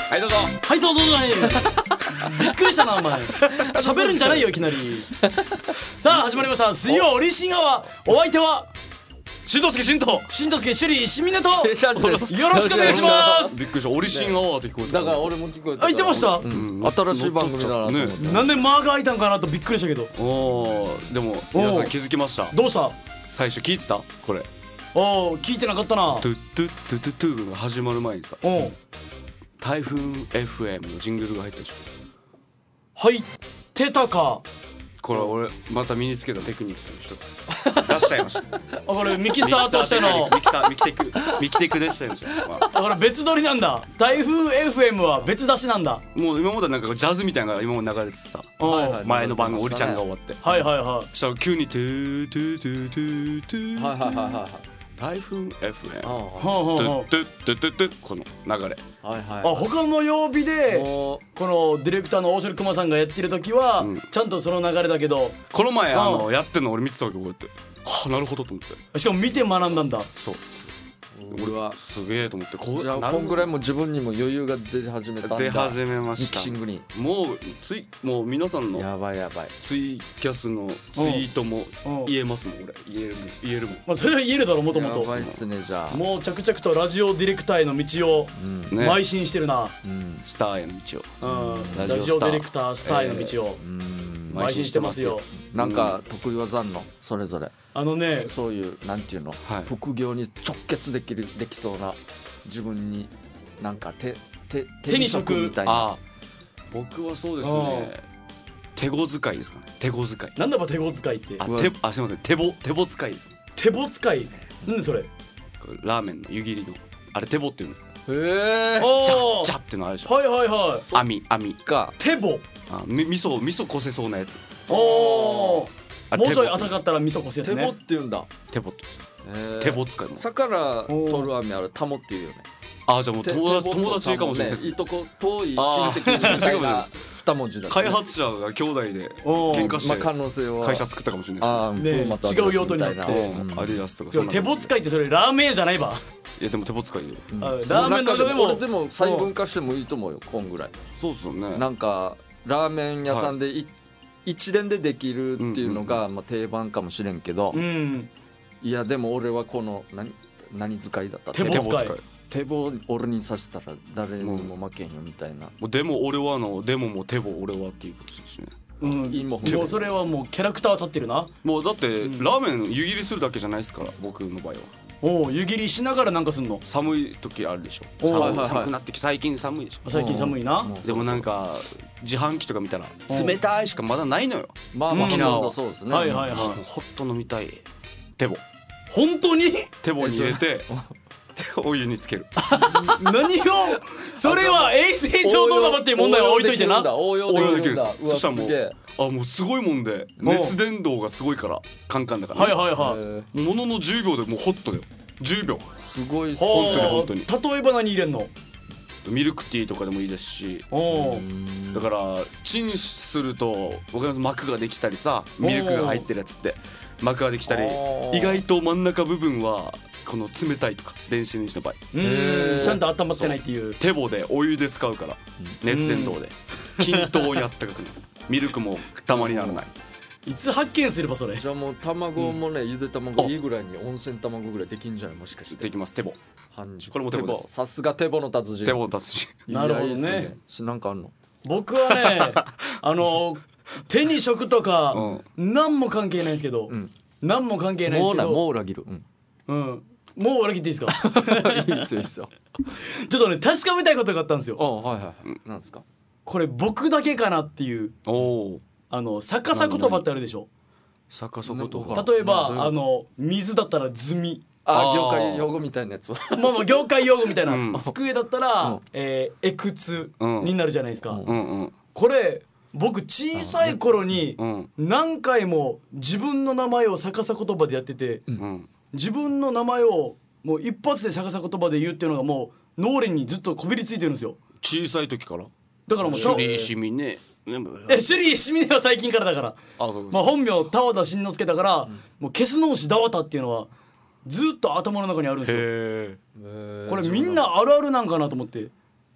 はいどうぞ。 はいどうぞじゃねえよびっくりしたなお前喋るんじゃないよいきなりさあ始まりました水曜オリシンアワー。お相手はしんとすけしんと。 しんとすけ首里しみねとシャージですよろしくお願いしますびっくりした。オリシンアワーって聞こえた。 だから俺も聞こえたあ言ってました、 新しい番組だなと思って、 なんで間が空いたんかなとびっくりしたけど。 おーでも皆さん気づきました？ どうした最初聞いてた？これおー聞いてなかったな。 トゥットゥットゥトゥトゥが始まる前にさ、 おー台風 FM のジングルが入ったでしょ。 入ってたか。 これ俺また身につけたテクニックの一つ出しちゃいました。 あこれミキサーとしてのミキテクでしたよ、まあだから別撮りなんだ。台風 FM は別出しなんだ。 もう今までなんかジャズみたいなのが今も流れててさ、 はいはい前の番組オリちゃんが終わって、 はいはいはいそしたら急にトゥトゥトゥトゥトゥはいはいはいはい台風 FM ほうほうトほうゥトゥトゥトゥトゥこの流れ。 はいあは他の曜日でもこのディレクターの大城熊さんがやってる時はちゃんとその流れだけど、 この前やってんの俺見てたわけこうやって、はあなるほどと思って。 しかも見て学んだんだ。 そう俺はすげえと思って、こうじゃあこんぐらいもう自分にも余裕が出始めたんだ。 出始めまミした。 キシングにもう皆さんのやばいやばい。 ツイキャスのツイートもうん言えますもん俺。言えるもん。 まあそれは言えるだろもともやと。 ばいっすねじゃあ。 もう着々とラジオディレクターへの道をうんね邁進してるな。 うんスターへの道をうんラジオスターラジオディレクタースターへの道をうん邁進してますよ。 なんか得意技あんのそれぞれ。 あのねそういうなんていうの、 はい副業に直結できそうな自分になんか手に職みたいな。 ああ僕はそうですね、手ご使いですかね。手ご使い。 なんだば手ご使いって。 すいません手ぼ使いです。 手ぼ使いなんでそれ。 これラーメンの湯切りのあれ手ぼっていうの。 へえ。 ジャおッジャッってのあるでしょ。 はいはいはい網か。 手ぼ。 味噌こせそうなやつ。 おーあれもうちょい手ぼ浅かったら味噌こすやつね手ぼって言うんだ。 手ぼってへー手ぼ使いの。 魚取る網あるタモって言うよね。 あじゃあもう友達かもしれないです。 いいとこ遠い親あー戚みたい親戚かもしれないなです二文字だ。 開発者が兄弟でおー喧嘩しまあ可て能性は会社作ったかもしれないあーねプーマとアディダス違う用途になってみたいなです。アディダスとかいや手ぼ使いってそれラーメン屋じゃないば。 いやでも手ぼ使いよ。 あそのラーメンの中でも俺でも細分化してもいいと思うよこんぐらい。 そうっすよね。 なんかラーメン屋さんで一連でできるっていうのがまあ定番かもしれんけど、 うんいやでも俺はこの何使いだった手ぼ使い。 手棒俺にさせたら誰にも負けんよみたいな。 もうでも俺はでももう手ぼ俺はっていうかもしれないしね。 うんいいもんもうそれはもうキャラクター立ってるな。 もうだってラーメン湯切りするだけじゃないですから僕の場合は。 おお湯切りしながらなんかすんの。 寒い時あるでしょ。 おーはいはいはい寒くなってき最近寒いでしょ。 最近寒いな。 でもなんか自販機とか見たらうん冷たいしかまだないのよ。 まあまあうんほとんどそうですね。 はいはいはいもうホット飲みたい手ぼ本当に手ぼに入れてお湯につける。 何をそれは衛生上どうだばっていう問題は置いといてな。 応用できるんだ。 応用できるんですよ。そしたらもううわすげえもうすごいもんで熱伝導がすごいからカンカンだから、 はいはいはいものの10秒でもうホットだよ。10秒。 すごいっす本当にはあ本当に例えば何入れんの。 ミルクティーとかでもいいですし、 おおだからチンするとわかります、膜ができたりさ、ミルクが入ってるやつって膜ができたり、 おー意外と真ん中部分はこの冷たいとか電子レンジの場合うへーんちゃんと温まってないっていう。 手棒でお湯で使うから熱伝導で均等にあったかくなる。ミルクもダマにならない。 いつ発見すればそれ。 じゃあもう卵もね、ゆで卵いいぐらいに温泉卵ぐらいできんじゃないもしかして。 できます手棒。 半熟これも手棒ですさすが手棒の達人。 手棒立つし。 いやなるほどねいいっすなんかあんの。 僕はね手に職とか何も関係ないんですけど、 ん何も関係ないんですけど、 もう裏切る。 うんもう裏切っていいですか。 いいっすよいいっすよ。 ちょっとね確かめたいことがあったんですよ。 はいはい。なんですか。 これ僕だけかなっていうおお。 逆さ言葉ってあるでしょ。 逆さ言葉。 なんか例えばどういう水だったら積み、 ああー業界用語みたいなやつ。 まあ業界用語みたいな、 うん机だったら、 うんえくつになるじゃないですか、 うんうんうんこれ僕小さい頃にうん何回も自分の名前を逆さ言葉でやってて、 うん自分の名前をもう一発で逆さ言葉で言うっていうのがもう脳裏にずっとこびりついてるんですよ。 小さい時からだからもう首里市民ね。 首里しみねは最近からだから、 あそうまあ、本名田和田慎之介だから、もうケスノンシダワタっていうのはずっと頭の中にあるんですよ。 へえ。 これみんなあるあるなんかなと思って。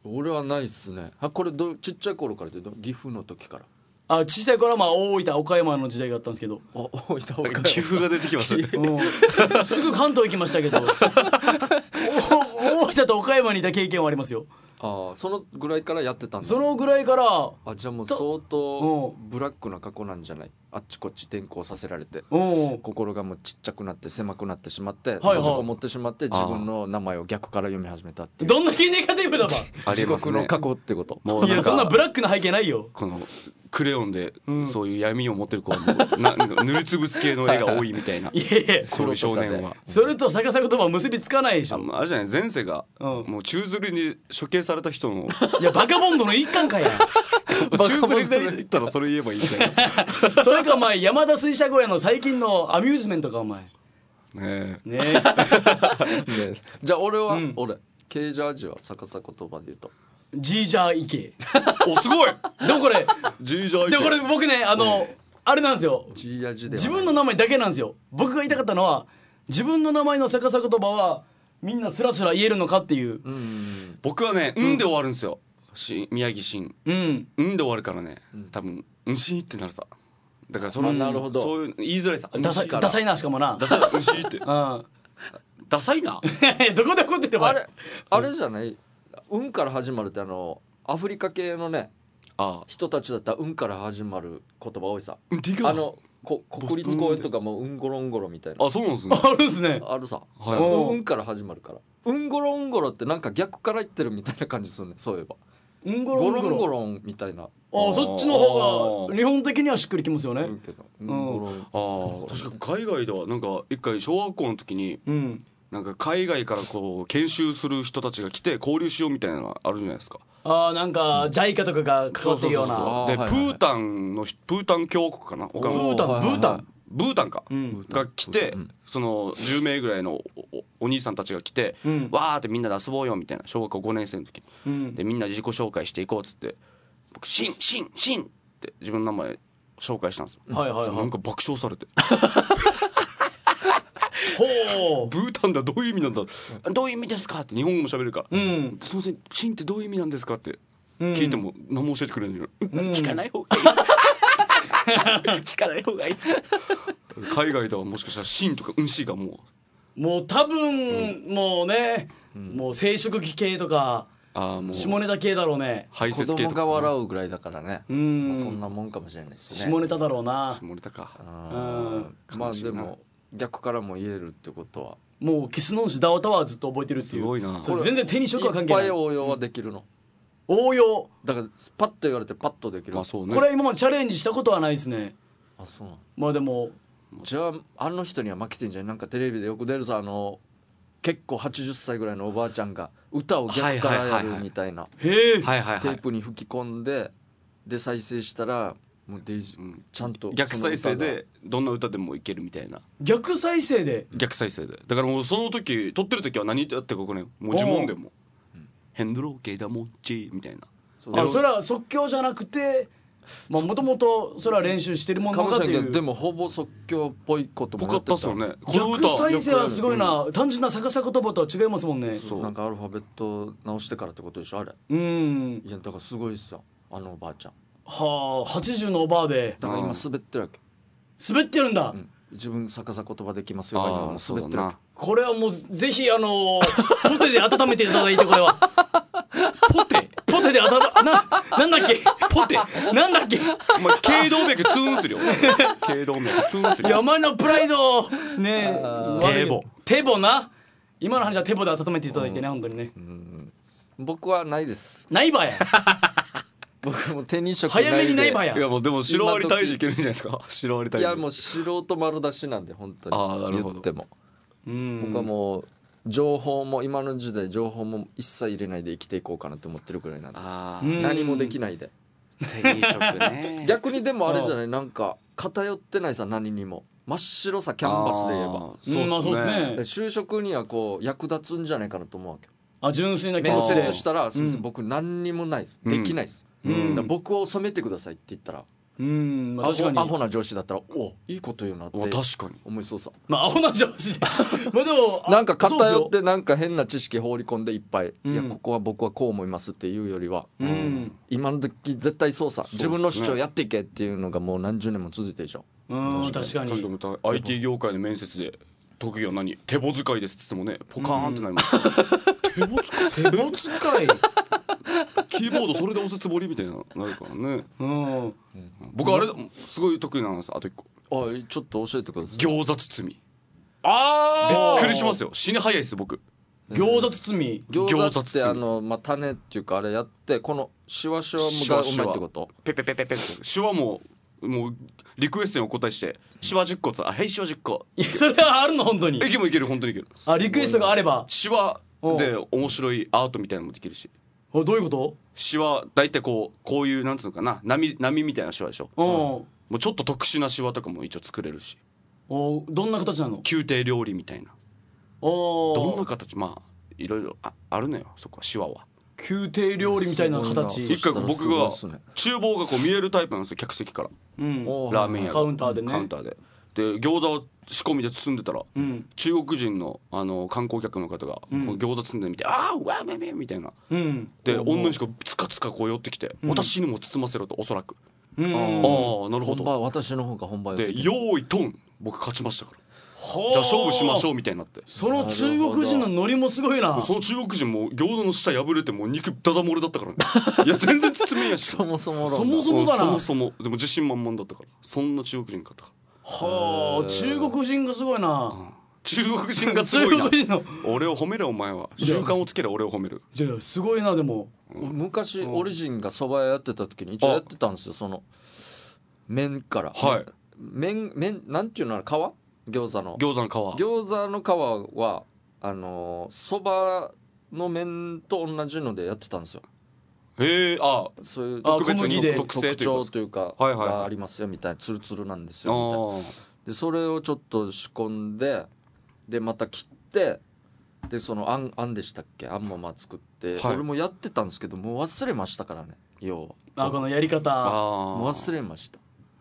俺はないっすね。これちっちゃい頃からで岐阜の時から。 小さい頃はまあ大分岡山の時代があったんですけど、 大分岡山岐阜が出てきましたね。 すぐ関東行きましたけど大分と岡山にいた経験はありますよ。 そのぐらいからやってたんだ。 そのぐらいからじゃあもう相当ブラックな過去なんじゃない。あっちこっち転校させられて心がもうちっちゃくなって狭くなってしまって閉じこもってしまって自分の名前を逆から読み始めたっていう。 どんだけネガティブだば地獄の過去ってこと。 いやそんなブラックな背景ないよ。 このクレヨンでそういう闇を持ってる子はもうなんか塗りつぶす系の絵が多いみたいな。 いやいやそういう少年はそれと逆さ言葉は結びつかないでしょ。 あれじゃない、前世がもう宙吊りに処刑された人のいやバカボンドの一環かや宙吊りで言ったらそれ言えばいいみたいな。 それかお前山田水車小屋の最近のアミューズメントかお前ねねじゃあ俺は俺ケージャージは逆さ言葉で言うとジージャーイケおすごいでもこれジージャーイケでこれ僕ねあれなんですよ。 ジーヤジではない自分の名前だけなんですよ。僕が言いたかったのは自分の名前の逆さ言葉はみんなスラスラ言えるのかっていう。 僕はねで終わるんですよ。宮城新で終わるからね多分しってなるさ。だからなるほどそういう言いづらいさ。 ダサいなしかもな。 ダサいなしってダサいな。 どこで怒ってればあれじゃないから始まるってアフリカ系のね人たちだったらから始まる言葉多いさ。国立公園とかもゴロンゴロみたいな。 そうなんですね。 あるんですね。 あるさ。 はいから始まるからゴロンゴロってなんか逆から言ってるみたいな感じするね。そういえばゴロンゴロンみたいな。 そっちの方が日本的にはしっくりきますよね。 確か海外ではなんか一回小学校の時になんか海外からこう研修する人たちが来て交流しようみたいなのあるじゃないですか。 なんかジャイカとかが関わってるような。 でプータン共和国かな。 ブータンかが来てその10名ぐらいのお兄さんたちが来てわーってみんなで遊ぼうよみたいな小学校5年生の時でみんな自己紹介していこうっつって僕シンって自分の名前紹介したんですよ。なんか爆笑されてほうブータンだどういう意味なんだどういう意味ですかって日本語も喋るからすいませんシンってどういう意味なんですかって聞いても何も教えてくれないのよ。聞かない方がいい聞かない方がいい海外ではもしかしたらシンとかシがもう多分もうねもう生殖器系とか下ネタ系だろうね。 子供が笑うぐらいだからね。そんなもんかもしれないですね。 下ネタだろうな。 下ネタか。 まあでも逆からも言えるってことはもうキスノンシダオタワーずっと覚えてるっていう。 すごいな。 全然手に職は関係ない。 いっぱい応用はできるの。 応用だからパッと言われてパッとできる。 これは今までチャレンジしたことはないですね。 そうなの。 まあでもじゃあの人には負けてんじゃん。なんかテレビでよく出るさ結構80歳ぐらいのおばあちゃんが歌を逆からやるみたいなテープに吹き込んで再生したらもうちゃんと逆再生でどんな歌でもいけるみたいな。 逆再生でだからもうその時撮ってる時は何言ってるか分からんよ。もう呪文でもヘンドローケーダモンチみたいな。 それは即興じゃなくてもともとそれは練習してるものかっていう。 でもほぼ即興っぽいこともやってた。 逆再生はすごいな。単純な逆さ言葉とは違いますもんね。 なんかアルファベット直してからってことでしょあれ。いやだからすごいっすよおばあちゃん。 はあ80のおばあでだから今滑ってるわけ。 滑ってるんだ。 自分逆さ言葉できますよ。今も滑ってるわけ。 これはもうぜひポテで温めていただいてこれはポテでなんだっけポテなんだっけ頸動脈ツーンするよ頸動脈ツーンするよ。 山のプライドねテボな。今の話はテボで温めていただいてね本当にね。 僕はないです。 ないばや僕も手に職ないで早めにないばや。 いやもうでもシロアリ退治いけるんじゃないですか。シロアリ退治。 いやもう素人丸出しなんで本当に言っても僕はもう情報も今の時代情報も一切入れないで生きていこうかなって思ってるくらいなんで何もできないで手に職ね。 逆にでもあれじゃないなんか偏ってないさ何にも真っ白さキャンバスで言えばそうですね。 就職にはこう役立つんじゃないかなと思うわけ。 純粋な気持ちで面接したらすみません僕何にもないですできないです。僕を染めてくださいって言ったらまあ、確かにアホな上司だったらおいいこと言うなって確かに思いそうさ。 まあアホな上司でまあでもなんか偏ってなんか変な知識放り込んでいっぱい、いやここは僕はこう思いますっていうよりは、今の時絶対そうさ、自分の主張やっていけっていうのがもう何十年も続いてるでしょ。 確かに IT 業界の面接で特技は何手棒使いですって言ってもねポカーンってなります手棒使いキーボードそれで押すつもりみたいななるからね。僕あれすごい得意なんです。あと一個ちょっと教えてください。 餃子包み。びあっくりしますよ。死に早いです僕。 餃子包み。 餃子ってまあ種っていうかあれやってこのシワシワがうまいってこと。 ペペペペペってシワもうリクエストにお答えしてシワ10個ってはいシワ10個。 いやそれはあるの本当に。 いける本当にいける。 リクエストがあれば。 シワで面白いアートみたいなのもできるし。 どういうこと？ シワ大体こういうなんつうのかな波みたいなシワでしょ。もうちょっと特殊なシワとかも一応作れるし。 どんな形なの？ 宮廷料理みたいな。どんな形まあいろいろあるのよそこはシワは。 宮廷料理みたいな形。 一回僕が厨房がこう見えるタイプなんですよ客席から。ラーメン屋カウンターでね。 カウンターで餃子を仕込みで包んでたら、中国人の観光客の方が、この餃子包んでみてああうわめめみたいな、で女の人がつかつかこう寄ってきて、私にも包ませろとおそらく、ああなるほど。 私の方が本番で用意トン僕勝ちましたから。じゃあ勝負しましょうみたいになって、 その中国人のノリもすごいな。 その中国人も餃子の下破れてもう肉ダダ漏れだったからねいや全然包めんやしそもそもだな。 そもそもでも自信満々だったからそんな中国人かったから。 はあ中国人がすごいな。 中国人がすごいな。 中国人の俺を褒めるお前は習慣をつける俺を褒める。 じゃあすごいな。でも昔オリジンが蕎麦屋やってた時に一応やってたんですよ。その麺から麺なんていうの皮餃子の皮は蕎麦の麺と同じのでやってたんですよ。そういう特別に特徴というかがありますよみたいなツルツルなんですよみたいな。でそれをちょっと仕込んででまた切ってでそのあんでしたっけあんもまあ作って、俺もやってたんですけどもう忘れましたからね。要はこのやり方もう忘れました。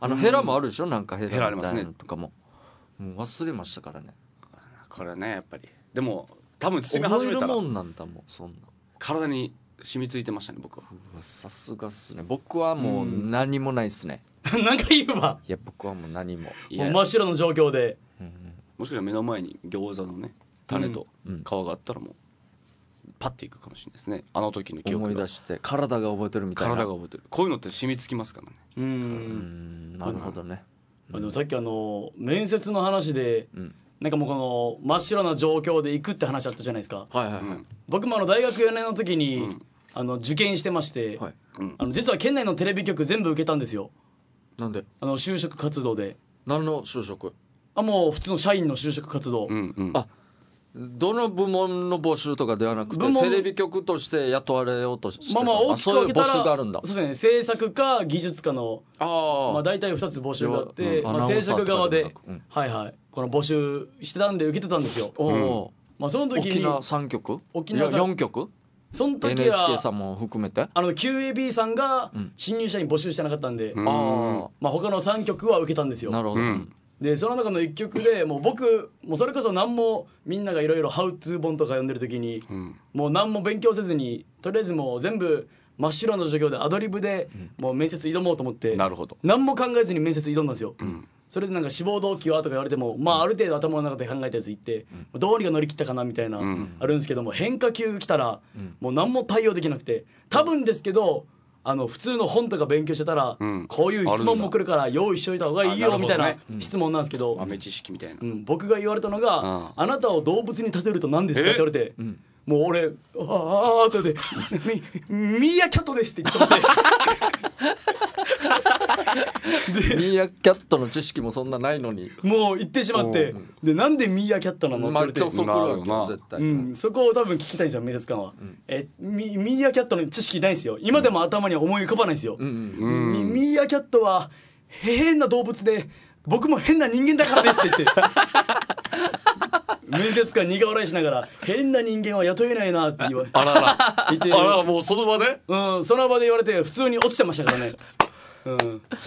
ヘラもあるでしょなんかヘラみたいなのとかももう忘れましたからね。 これねやっぱりでも多分包み始めたら覚えるもんなんだもん。そんな体に染みついてましたね僕は。 さすがっすね。僕はもう何もないっすねなんか言うわ。 いや僕はもう何も真っ白の状況で、 もしかしたら目の前に餃子のね種と皮があったらもうパッていくかもしれないですね。あの時の記憶が思い出して体が覚えてるみたいな。 体が覚えてる。こういうのって染みつきますからね。 なるほどね。 でもさっき面接の話で、なんかもうこの真っ白な状況で行くって話あったじゃないですか。僕も大学4年の時に、受験してまして、実は県内のテレビ局全部受けたんですよ。 なんで就職活動で。 何の就職？ もう普通の社員の就職活動。 どの部門の募集とかではなくてテレビ局として雇われようとしてた。 大きく分けたらそういう募集があるんだ。 そうですね。制作か技術かの大体2つ募集があって、制作側でこの募集してたんで受けてたんですよ。その時に沖縄3局4局その時は NHK さんも含めて QAB さんが新入社員募集してなかったんで、他の3局は受けたんですよ。 なるほど。 でその中の1曲でもう僕もうそれこそ何もみんながいろいろハウツー本とか読んでる時に、もう何も勉強せずにとりあえずもう全部真っ白の授業でアドリブでもう面接挑もうと思って、何も考えずに面接挑んだんですよ。それでなんか志望動機はとか言われてもある程度頭の中で考えたやつ言ってどうにか乗り切ったかなみたいなあるんですけども、変化球来たらもう何も対応できなくて、多分ですけど普通の本とか勉強してたら、こういう質問も来るから用意しといた方がいいよみたいな質問なんですけど、 豆知識みたいな、 僕が言われたのが、あなたを動物に例えると何ですかって言われて、もう俺あとでミーアキャットですって言ってしまってミーアキャットの知識もそんなないのにもう言ってしまって、でなんでミーアキャットなのって言われて、そこを多分聞きたいんですよ面接官は。ミーアキャットの知識ないんですよ。今でも頭には思い浮かばないんですよ。ミーアキャットは変な動物で僕も変な人間だからですって言って面接官苦笑いしながら変な人間は雇えないなって言って、 もうその場でその場で言われて普通に落ちてましたからね。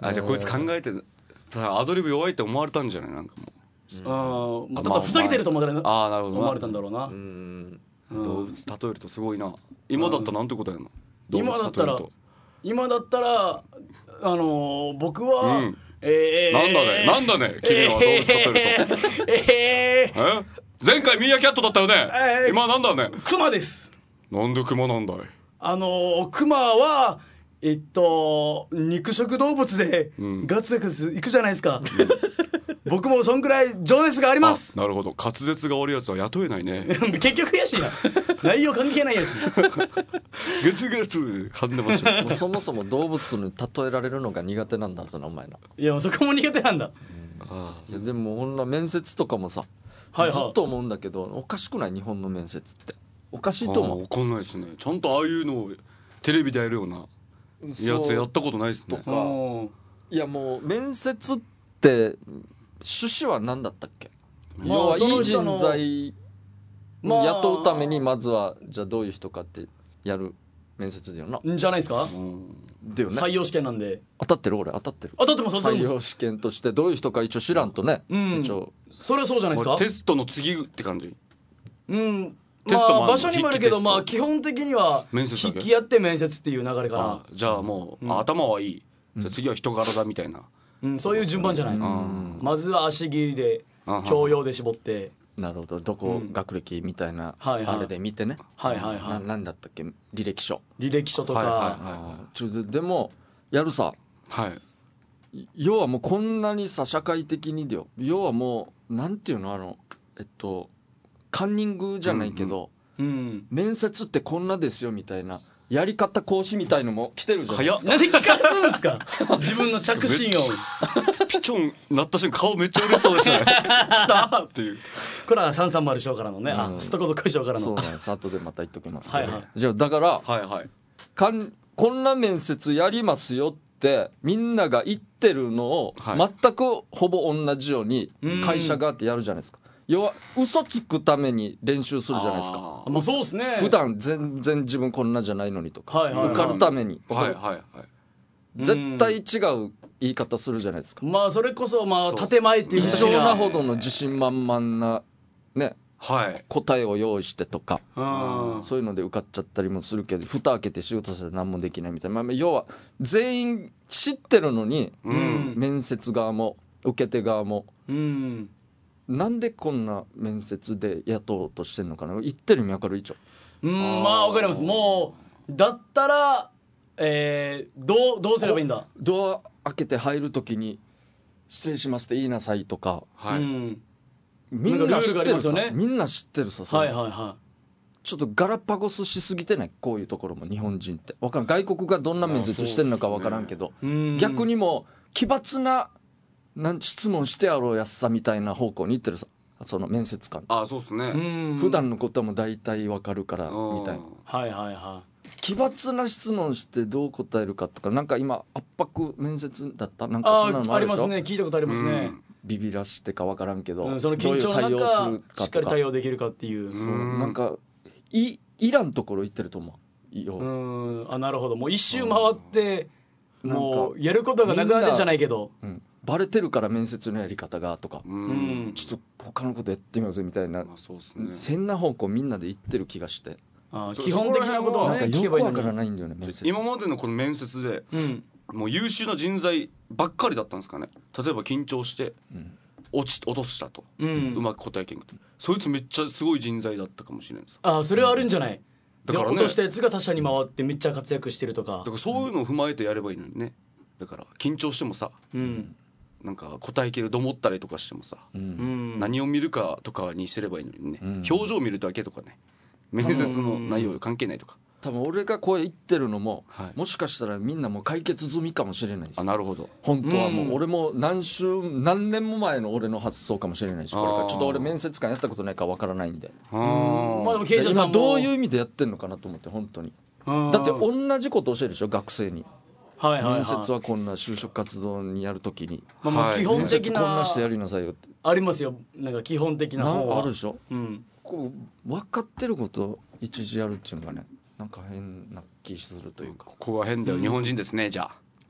じゃあこいつ考えてアドリブ弱いって思われたんじゃないなんかもまたふざけてると思われなるほど思われたんだろうな。 動物例えるとすごいな。今だったらなんてことやんの。 今だったら僕は、 なんだね君は動物例えると前回ミーアキャットだったよね、今なんだね。 クマです。 なんでクマなんだい。 クマは肉食動物でガツガツいくじゃないですか、僕もそんくらい情熱があります。 なるほど、滑舌が悪いやつは雇えないね結局やしな内容関係ないやしグツグツ噛んでましたもうそもそも動物に例えられるのが苦手なんだぞなお前な。 いやそこも苦手なんだ、 いやでもこんな面接とかもさ、ずっと思うんだけどおかしくない？日本の面接っておかしいと思う。 分かんないですね。ちゃんとああいうのをテレビでやるようなやつやったことないですね。とかいやもう面接って趣旨は何だったっけ？要はいい人材雇うためにまずはじゃあどういう人かってやる面接だよな。 じゃないですか。 だよね。 採用試験なんで。 当たってる？俺当たってる。採用試験としてどういう人か一応知らんとね。一応それはそうじゃないですか。 テストの次って感じ。 まあ場所にもあるけど、まあ基本的には筆記やって面接っていう流れかな。 じゃあもう頭はいい。じゃあ次は人柄だみたいな。 そういう順番じゃない。まずは足切りで教養で絞って。 なるほど。どこ学歴みたいなあれで見てね。なんだったっけ？履歴書とか。 でもやるさ。要はもうこんなにさ社会的にだよ。要はもうなんていうのカンニングじゃないけど、面接ってこんなですよみたいなやり方講師みたいのも来てるじゃないですか。 なんで聞かすんすか自分の着信音ピチョンなった瞬間顔めっちゃ嬉しそうでしたね来たっていう。 これは330賞からのね、すっとこどっこい賞からの。 そうなんです。後でまた言っときますけど、じゃあだからこんな面接やりますよってみんなが言ってるのを全くほぼ同じように会社がってやるじゃないですか。要は嘘つくために練習するじゃないですか。 まあそうですね。 普段全然自分こんなじゃないのにとか、受かるために絶対違う言い方するじゃないですか。 まあそれこそまあ建前っていう異常なほどの自信満々なね、答えを用意してとか、そういうので受かっちゃったりもするけど、蓋開けて仕事させて何もできないみたいな、要は全員知ってるのに、面接側も受け手側も、なんでこんな面接で雇おうとしてんのかな。言ってる意味分かる？一応まあ分かります。もうだったらどうすればいいんだ。 ドア開けて入るときに失礼しますって言いなさいとか、みんな知ってるさ、みんな知ってるさ、ちょっとガラパゴスしすぎてない？こういうところも日本人って分からん。外国がどんな面接してんのか分からんけど、逆にも奇抜な質問してやろうやっさみたいな方向に行ってるさ、その面接官。 そうですね。 普段のことも大体分かるからみたいな。奇抜な質問してどう答えるかとか、なんか今圧迫面接だったなんかそんなのもあるでしょ。 ありますね。聞いたことありますね。 ビビらしてか分からんけど、 その緊張の中しっかり対応できるかっていう。 なんかいらんところ行ってると思う。なるほど。もう一周回ってもうやることがなくなってじゃないけど。 バレてるから面接のやり方がとか、ちょっと他のことやってみようぜみたいな、変な方向みんなで言ってる気がして、 基本的なことはなんかよくわからないんだよね面接。 今までのこの面接で、もう優秀な人材ばっかりだったんですかね。例えば緊張して落としたと、うまく答えけんくて、そいつめっちゃすごい人材だったかもしれないです。 それはあるんじゃない。だから落としたやつが他社に回ってめっちゃ活躍してるとか。 だからそういうのを踏まえてやればいいのにね。だから緊張してもさ、なんか答えきれると思ったりとかしてもさ、何を見るかとかにすればいいのにね、表情を見るだけとかね、面接の内容関係ないとか。 多分俺がこう言ってるのも、もしかしたらみんなもう解決済みかもしれないです。 なるほど。 本当はもう俺も何年も前の俺の発想かもしれないし、これからちょっと俺面接官やったことないからわからないんで、 まあでも経営者さんもどういう意味でやってんのかなと思って、本当に。だって同じこと教えるでしょ学生に。面接はこんな就職活動にやるときに、 基本的なこんなしてやりなさいよってありますよ。なんか基本的な方はあるでしょ。こう分かってることを一時やるっていうのがね、なんか変な気するというか。 ここが変だよ、日本人ですね。じゃあ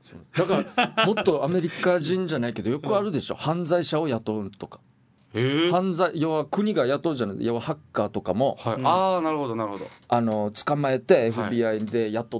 だからもっとアメリカ人じゃないけどよくあるでしょ、犯罪者を雇うとか。犯罪、要は国が雇うじゃない、要はハッカーとかも、 はい、ああなるほどなるほど、 捕まえて FBI で雇って、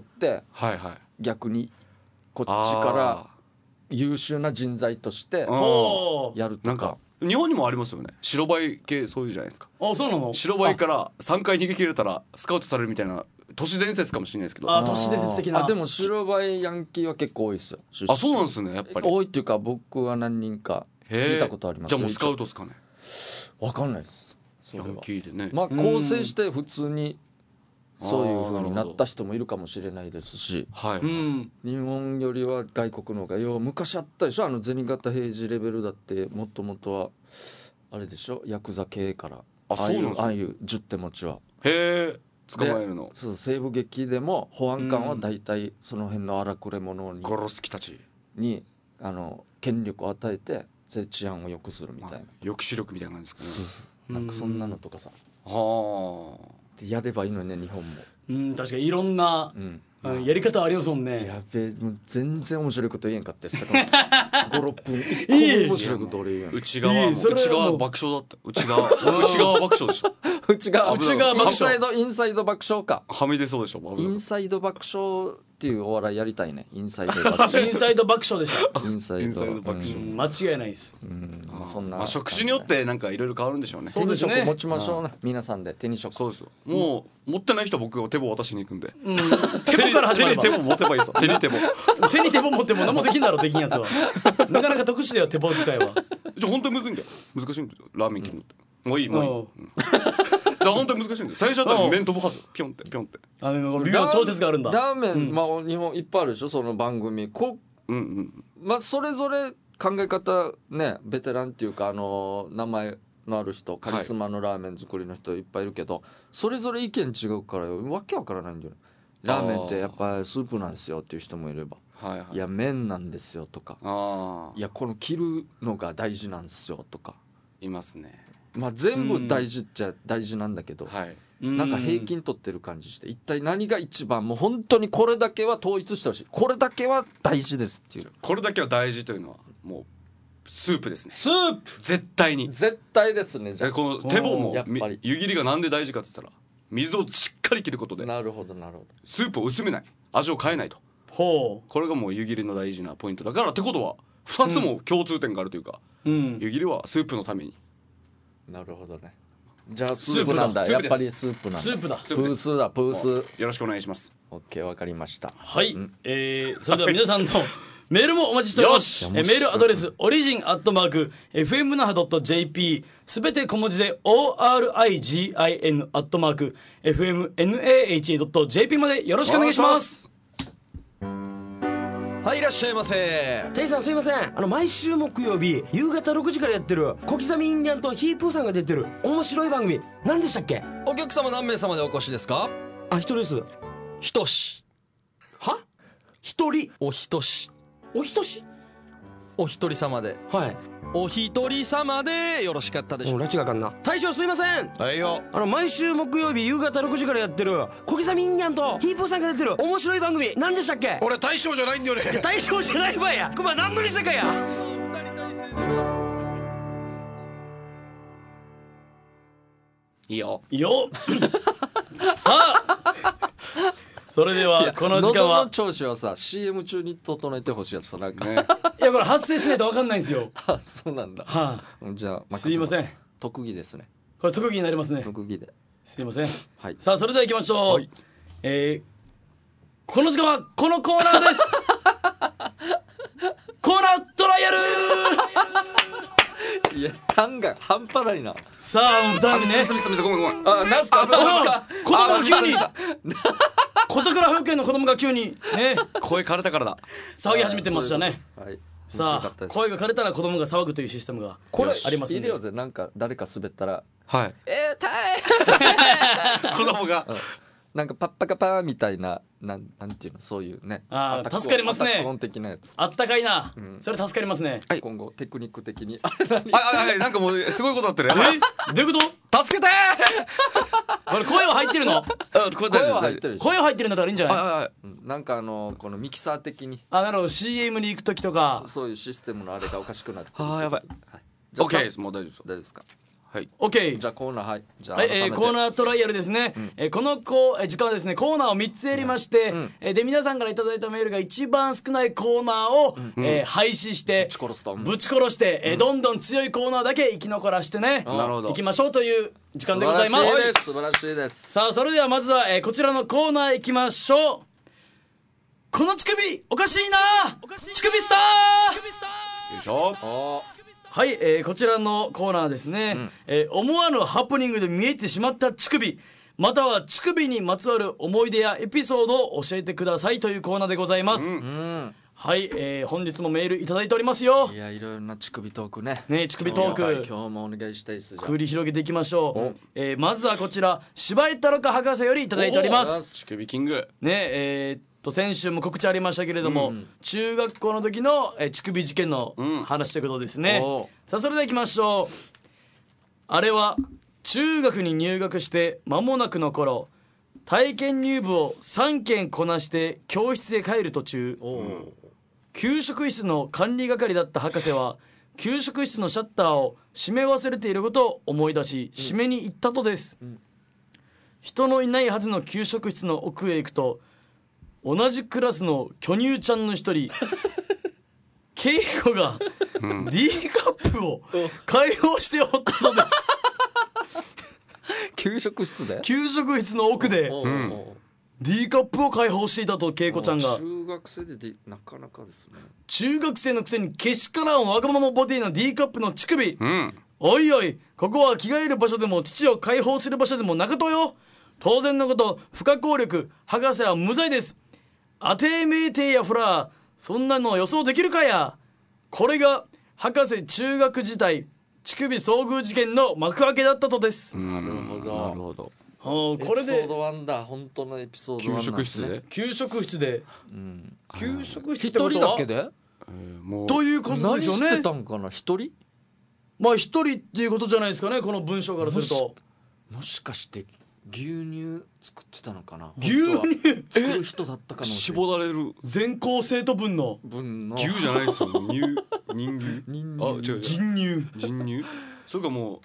はいはい、 逆にこっちから優秀な人材としてやるとか。 なんか日本にもありますよね、白バイ系、そういうじゃないですか。 あ、そうなの。 白バイから3回逃げ切れたらスカウトされるみたいな都市伝説かもしれないですけど。 あ、都市伝説的な。 でも白バイヤンキーは結構多いですよ。 あ、そうなんですね、やっぱり多いっていうか、僕は何人か聞いたことあります。 じゃあもうスカウトですかね。 分かんないです、 ヤンキーでね。 まあ構成して普通にそういう風になった人もいるかもしれないですし、 はい、 日本よりは外国の方が、要は昔あったでしょ、銭形平次レベルだって、もともとはあれでしょ、ヤクザ系から、ああいう10手持ちは。 へえ、捕まえるの。 そう西部劇でも保安官は大体その辺の荒くれ者にゴロスキたちに権力を与えて治安を良くするみたいな、 抑止力みたいな感じですかね。 なんかそんなのとかさ、 はあ、 やればいいのにね、日本も。 確かにいろんな、やり方ありますもんね。 やべえ、もう全然面白いこと言えんかってさ5、6分1個も面白いこと俺言えん。 内側爆笑だった。内側爆笑でした。 内側爆笑、 インサイド爆笑か。 はみ出そうでしょ。 インサイド爆笑っていうお笑いやりたいね。インサイド爆笑インサイド爆笑でした。 インサイド爆笑、 間違いないです。 そんな職種によってなんかいろいろ変わるんでしょうね。 手に職持ちましょうね、皆さんで手に職。 そうですよ。もう持ってない人は僕は手棒渡しに行くんで、 手棒から始まれば手に手棒持てばいいですよ。手に手棒持っても何もできんだろ、できんやつは。なかなか特殊だよ、手棒使いは。 じゃ本当にむずいんだよ。難しいんだよ、ラーメン切るのって。もういい、だから本当に難しいんだよ。最初だったら麺飛ぶはず、ピョンってピョンって。 微妙な調節があるんだ。 ラーメン、まあ日本いっぱいあるでしょ、その番組。まあそれぞれ考え方ね、ベテランっていうか名前のある人、カリスマのラーメン作りの人いっぱいいるけど、それぞれ意見違うからわけわからないんだよね。ラーメンってやっぱりスープなんですよっていう人もいれば、いや麺なんですよとか、いやこの切るのが大事なんですよとかいますね。 まあ全部大事っちゃ大事なんだけど、なんか平均取ってる感じして、一体何が一番、もう本当にこれだけは統一してほしい、これだけは大事ですっていう。 これだけは大事というのはもうスープですね。 スープ絶対に絶対ですね。じゃあこの手棒もやっぱり湯切りがなんで大事かって言ったら、水をしっかり切ることで、 なるほどなるほど、 スープを薄めない、味を変えないと。これがもう湯切りの大事なポイントだからってことは2つも共通点があるというか、湯切りはスープのために。 なるほどね。じゃあスープなんだ、やっぱりスープなんだ。 スープだ。 プースだ、プース。 よろしくお願いします。 オッケー、わかりました。 はい、それでは皆さんのメールもお待ちしております。メールアドレスorigin@fmnaha.jp、 すべて小文字で origin@fmnaha.jp までよろしくお願いします。 はい、いらっしゃいませ。 テイさん、すいません。毎週木曜日夕方6時からやってる小刻みインディアンとヒープーさんが出てる面白い番組、何でしたっけ？ お客様何名様でお越しですか？ 一人です。 ひとし。 は？一人？ おひとし。 おひとし？ お一人様で。 はい。 お一人様でよろしかったでしょう。 拉致がかんな。大将すいません。 はいよ。 毎週木曜日夕方6時からやってる小刻みインディアンとヒープーさんが出てる面白い番組、何でしたっけ？ 俺大将じゃないんだよね。 大将じゃないわや。熊何の店かや。 いいよいいよさあそれではこの時間は喉の調子はさ CM 中に整えてほしいやつさ、なんか、ね、 いやこれ発声しないと分かんないんですよ。 そうなんだ。じゃあすいません、 特技ですね。 これ特技になりますね。 特技で。 すいません、 はい、 さあそれでは行きましょう。はい、この時間はこのコーナーですコーナートライアルいや単が半端ないな。 さあ単にね、 ごめんあ、なんすか子供が急に小桜保育園の子供が急にね声枯れたからだ、 騒ぎ始めてましたね。 はい、 さあ声が枯れたら子供が騒ぐというシステムがこれありますんで、 入れようぜ。なんか誰か滑ったら、 はい、 痛い子供が、 なんかパッパカパーみたいななんていうのそういうねあー助かりますねアタック音的なやつあったかいな、それ助かりますね。 今後テクニック的になんかもうすごいことなってる。 どういうこと助けてこれ声は入ってるの声は入ってるでしょ声は入ってるんだったらいいんじゃないなんかこのミキサー的になるほど CM に行く時とかそういうシステムのあれがおかしくなってやばい。 じゃあ OK です。もう大丈夫です。 大丈夫ですか。 はい。 OK じゃあコーナーはいじゃあはい、 改めてコーナートライアルですね、この時間はですねコーナーを3つやりまして、で皆さんからいただいたメールが一番少ないコーナーを、廃止してぶち殺してどんどん強いコーナーだけ生き残らしてねなるほどいきましょうという時間でございます。 素晴らしいですさあそれではまずは、こちらのコーナーいきましょう。この乳首おかしいな乳首スターよいしょ。 はい、こちらのコーナーですね、思わぬハプニングで見えてしまった乳首または乳首にまつわる思い出やエピソードを教えてくださいというコーナーでございます、はい、本日もメールいただいておりますよ。 いやいろいろな乳首トークね乳首トーク今日もお願いしたいです繰り広げていきましょう、まずはこちら柴井太郎博士よりいただいております乳首キング。 ね先週も告知ありましたけれども、中学校の時の乳首事件の話ということですね、さあそれではいきましょう。あれは中学に入学して間もなくの頃体験入部を3件こなして教室へ帰る途中、給食室の管理係だった博士は給食室のシャッターを閉め忘れていることを思い出し閉めに行ったとです、人のいないはずの給食室の奥へ行くと同じクラスの巨乳ちゃんの一人ケイコが D カップを開放しておったのです給食室で給食室の奥で D カップを開放していたとケイコちゃんが。 中学生でなかなかですね。 中学生のくせにけしからんわがままボディの D カップの乳首、 うんおいおいここは着替える場所でも父を解放する場所でもなかとよ。当然のこと不可抗力博士は無罪です。当てめいてやフラーそんなの予想できるかや。これが博士中学時代乳首遭遇事件の幕開けだったとです。 なるほど。 なるほど。 これエピソーでド1だ。本当のエピソード1 給なん食室で給食室で、給食室って一ことは人だけでもうということ何しですよね。 てたんかな。一人まあ一人っていうことじゃないですかね、この文章からすると。 もしかして牛乳作ってたのかな。 牛乳作る人だったかもしれない。 絞られる全校生徒分の分の牛じゃないですよ。乳人牛人あ違う違う人乳。 人乳それかもう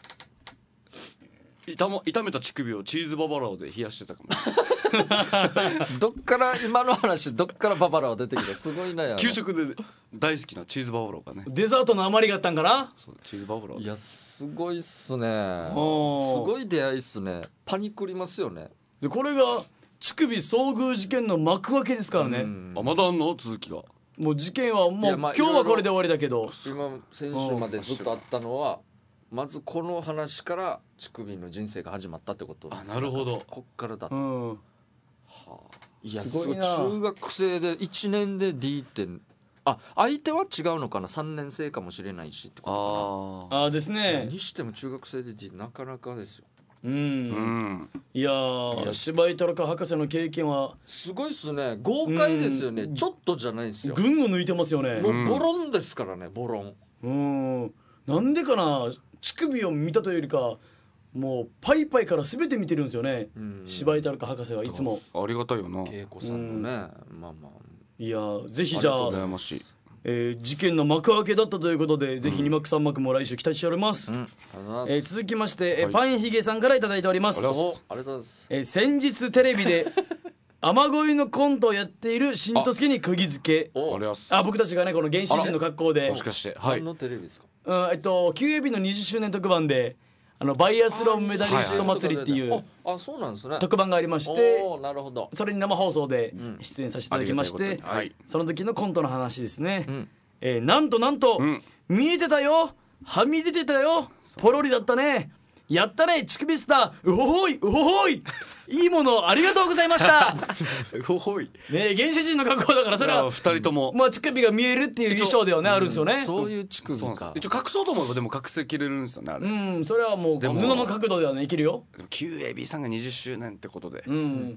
炒めた乳首をチーズババロアで冷やしてたかも。 どっから今の話どっからババラは出てきた。すごいなや。 給食で大好きなチーズババロアがね。 デザートの余りがあったんかな。 そうチーズババロアいやすごいっすね。すおーごい出会いっすね。パニクりますよね。 でこれが乳首遭遇事件の幕開けですからね。 あまだあんの続きが。 もう事件はもういやまあ今日はこれで終わりだけど、 今先週までずっとあったのはまずこの話から乳首の人生が始まったってことです。 あなるほどこっからだと、 うん、 いやすごいなすごい中学生で1年で D って相手は違うのかな。3年生かもしれないしってことかな。 あですね。 にしても中学生で D なかなかですよ。 うんいやー柴井太郎博士の経験はすごいっすね。豪快ですよね。ちょっとじゃないですよ。 群を抜いてますよね。 もうボロンですからね。ボロン。 なんでかな、乳首を見たというよりかもうパイパイから全て見てるんですよね、柴井太郎博士はいつも。 ありがたいよな。 恵子さんのね、まあまあいやぜひじゃあ羨ましい。 事件の幕開けだったということで、ぜひ2幕3幕も来週期待しております、続きまして、パンヒゲさんからいただいております。 おありがとうございます。 先日テレビで雨乞いのコントをやっているしんとすけに釘付け。 ありがとうございます。 僕たちがねこの原始人の格好でもしかしてはい何のテレビですか。 休営日の20周年特番でバイアスロンメダリスト祭りっていうそうなんですね。 特番がありまして、 なるほど。 それに生放送で出演させていただきましありがて、 たいことにはいその時のコントの話ですね、なんと、見えてたよ、はみ出てたよ、ポロリだったね、やったね乳首スター、うほほいうほほい、いいものありがとうございましたほほい。 ね原始人の格好だからそれは二人ともまあ乳首が見えるっていう衣装ではねあるんですよね。 そういう乳首そうなんですよか。 一応隠そうと思えばでも隠せきれるんですよねあれ。 それはもう布でもの角度ではねいけるよ。 でも QAB さんが20周年ってことでうん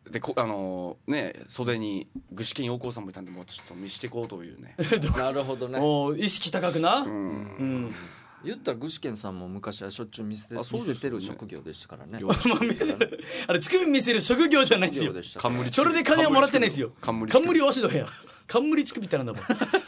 でね袖に具志堅用高さんもいたんでもうちょっと見していこうというねなるほどね。 意識高くな、 言ったら具志堅さんも昔はしょっちゅう見せてる職業でしたからね。 あれ乳首見せる職業じゃないですよ。それで金はもらってないですよ。冠わしどや冠乳首ってなんだもん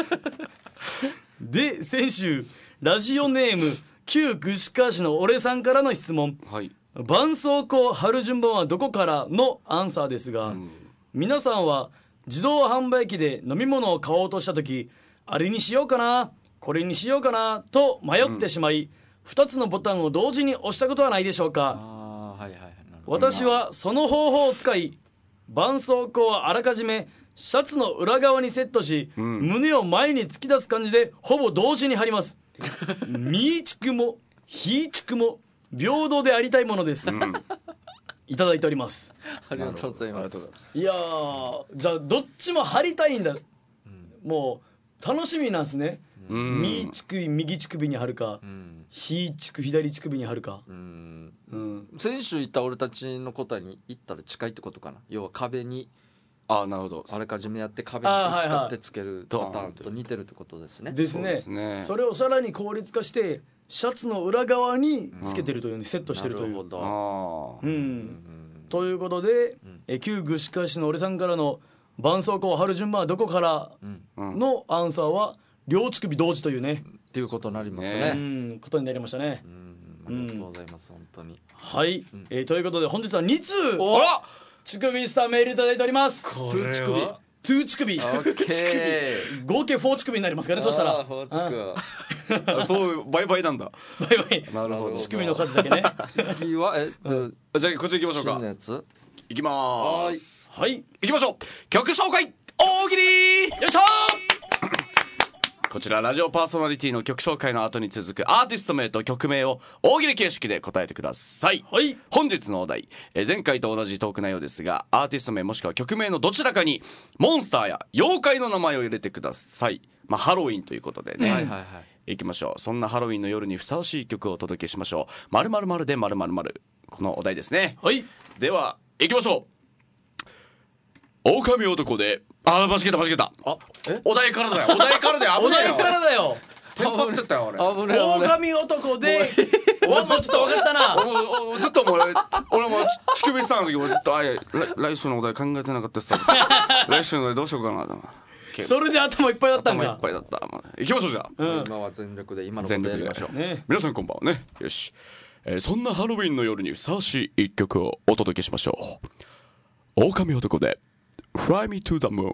で先週ラジオネーム旧串川市の俺さんからの質問、 はい、 絆創膏貼る順番はどこからのアンサーですが、皆さんは自動販売機で飲み物を買おうとした時、あれにしようかなこれにしようかなと迷ってしまい、2つのボタンを同時に押したことはないでしょうか。私はその方法を使い、絆創膏をあらかじめシャツの裏側にセットし、胸を前に突き出す感じでほぼ同時に貼ります。右乳首も左乳首も平等でありたいものです、いただいております。 ありがとうございます。 いやー、じゃあどっちも貼りたいんだ、もう楽しみなんですね。右乳首右乳首に貼るか、左乳首左乳首に貼るか。 先週言った俺たちの答えに言ったら近いってことかな。要は壁になるほど、 あらかじめやって壁に使ってつけるパターンと似てるってことですね。 ですね。それをさらに効率化してシャツの裏側につけてるという、セットしてるという。なるほど。ということで、旧串川市の俺さんからの絆創膏を貼る順番はどこからのアンサーは両乳首同時というねっていうことになりますね。 ことになりましたね。 ありがとうございます、本当に。 はい、ということで本日は2通乳首スターメールいただいております。 これはトゥー乳首合計4乳首になりますかね。そしたらそう倍々なんだ。 バイバイ。 なるほど。 乳首の数だけね。 次はじゃあこっち行きましょうか。 新のやつ行きまーす。 はい行きましょう。曲紹介大喜利。 よいしょこちらラジオパーソナリティの曲紹介の後に続くアーティスト名と曲名を大喜利形式で答えてください。 はい。 本日のお題、前回と同じトーク内容ですが、アーティスト名もしくは曲名のどちらかにモンスターや妖怪の名前を入れてください。ハロウィンということでね。行きましょう。そんなハロウィンの夜にふさわしい曲をお届けしましょう。〇〇〇で〇〇〇。このお題ですね。 はい。 では行きましょう。狼男で間違えた。お題からだよ。お題からだよ。テンパってたよ俺。 狼男でもうちょっと分かったな。 ずっと俺も乳首スターの時俺ずっと来週のお題考えてなかったっす。来週のお題どうしようかな。 それで頭いっぱいだったんか。 頭いっぱいだった。行きましょう。じゃあ、 今は全力で今のことやりましょう。 皆さんこんばんはね。よし、そんなハロウィンの夜にふさわしい一曲をお届けしましょう。狼男で Fly me to the moon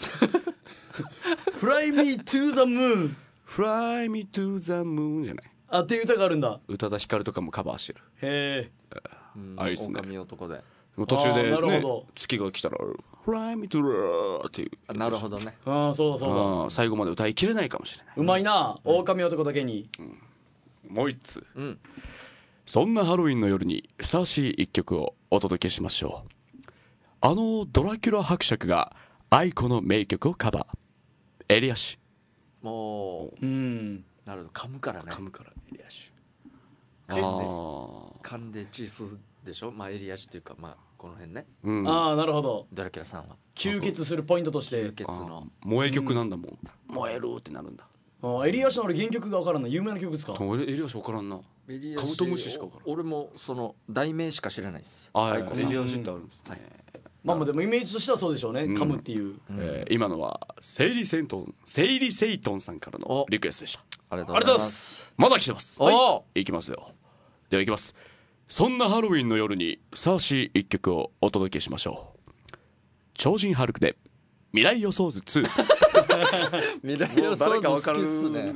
Fly me to the moon Fly me to the moon じゃない。 っていう歌があるんだ。 宇多田ヒカルとかもカバーしてる。 へえ。いいっすね。 狼男で途中でね月が来たら Fly me to the っていう。 なるほどね。 そうだ。 最後まで歌い切れないかもしれない。 うまいな、狼男だけに。 もう一つ。そんなハロウィンの夜にふさわしい一曲をお届けしましょう。ドラキュラ伯爵が愛子の名曲をカバー。エリアシ。 もうなるほど。噛むからエリアシ。噛んでチースでしょ。エリアシっていうかこの辺ね。 なるほど。 ドラキュラさんは吸血するポイントとして吸血の萌え曲なんだもん。燃えるってなるんだ。 エリアシの俺原曲が分からんの。有名な曲ですか。 エリアシ分からんな。カブトムシしか分からん。 俺もその題名しか知らないです。 エリアシってあるんですね。 でもイメージとしてはそうでしょうね。噛むっていう。 今のはセイリセイトンさんからのリクエストでした。 ありがとうございます。 まだ来てます。いきますよ。では行きます。そんなハロウィンの夜にふさわしい一曲をお届けしましょう。超人ハルクで未来予想図2。 未来予想図好きっすね。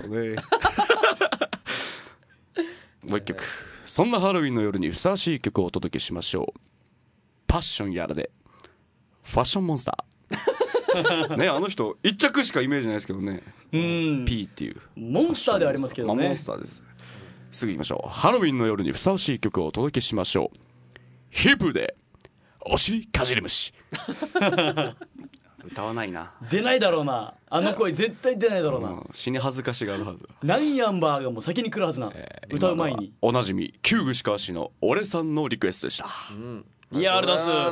もう一曲。そんなハロウィンの夜にふさわしい曲をお届けしましょう。パッションやらでファッションモンスター。ね、あの人一着しかイメージないですけどね。P っていうモンスターではありますけどね。 モンスターです。すぐ行きましょう。ハロウィンの夜にふさわしい曲をお届けしましょう。ヒップでお尻かじり虫。歌わないな。 出ないだろうな。あの声絶対出ないだろうな。 死に恥ずかしがあるはず。 ナインアンバーがもう先に来るはずな。歌う前に。 おなじみ旧串川市の俺さんのリクエストでした。 いや、ありがとうございます。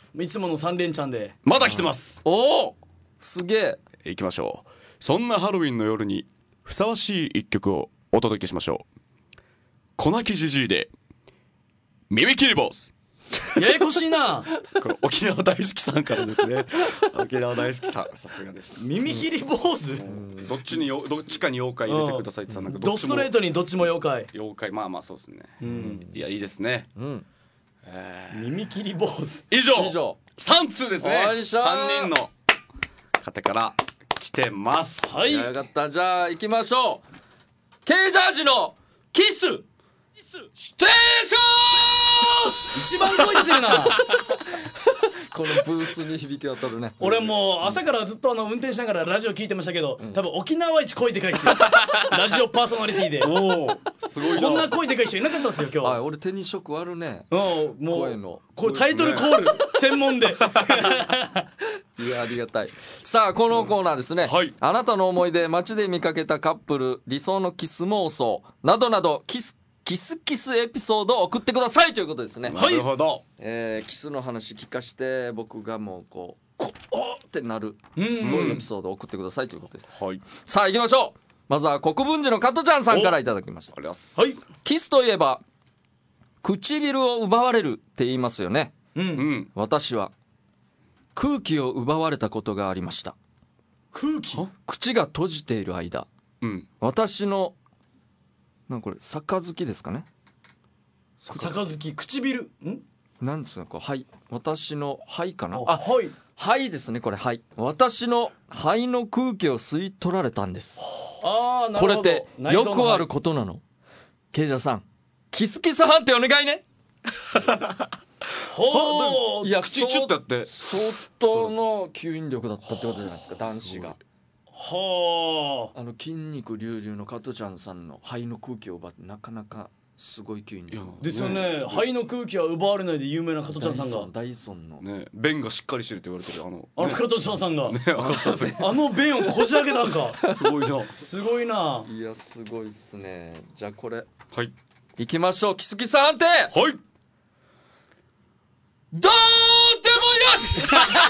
いつもの3連チャンでまだ来てます。 おおすげえ。 行きましょう。そんなハロウィンの夜にふさわしい一曲をお届けしましょう。粉木じじいで耳切り坊主。 ややこしいな。 これ沖縄大好きさんからですね。沖縄大好きさん、さすがです。 耳切り坊主、 どっちかに妖怪入れてくださいってさ、なんかドストレートにどっちも妖怪。 妖怪、まあまあそうですね。いや、いいですね。 耳切り坊主。 以上 3 通ですね。 よいしょー 3人の方から来てます。 はい。 よかった。じゃあ行きましょう。Kジャージのキスステーション。 一番声出てるな。 このブースに響き渡るね。 俺もう朝からずっと運転しながらラジオ聞いてましたけど、多分沖縄一声でかいっすよ。ラジオパーソナリティで。 おお、すごいな。 こんな声でかい人いなかったんですよ今日。 はい、俺手に職あるね。 もう声のこれタイトルコール専門で。 いや、ありがたい。さあ、このコーナーですね、 はいあなたの思い出、街で見かけたカップル、理想のキス妄想などなど、キスエピソードを送ってくださいということですね。 なるほど。 キスの話聞かして僕がもうこうおってなる、そういうエピソードを送ってくださいということです、 はい。 さあ行きましょう。まずは国分寺の加トちゃんさんからいただきました。 ありがとうございます。 はい。 キスといえば唇を奪われるって言いますよね。私は空気を奪われたことがありました。 空気。 口が閉じている間、私のなんこれ杯ですかね。 杯、唇。 なんですかこう、はい、私の肺かな。 はい。 肺ですね、これ肺。私の肺の空気を吸い取られたんです。 ああ、なこるほど。 れってよくあることなの。ケイジャーさん、キスキス判定お願いね。 ほう。 いや、 口チュッとやって相当の吸引力だったってことじゃないですか、男子が。 はあ。 筋肉隆々の加トちゃんさんの肺の空気を奪って、なかなかすごい吸引力ですよね。肺の空気は奪われないで有名な加トちゃんさんが。 ダイソンのね、便がしっかりしてるって言われてる加トちゃんさんが。 あの便をこじ開けたんか。 すごいな。 すごいな。 いや、すごいっすね。じゃあこれはいいきましょう。キスキス判定、 はい。 どうでもよし。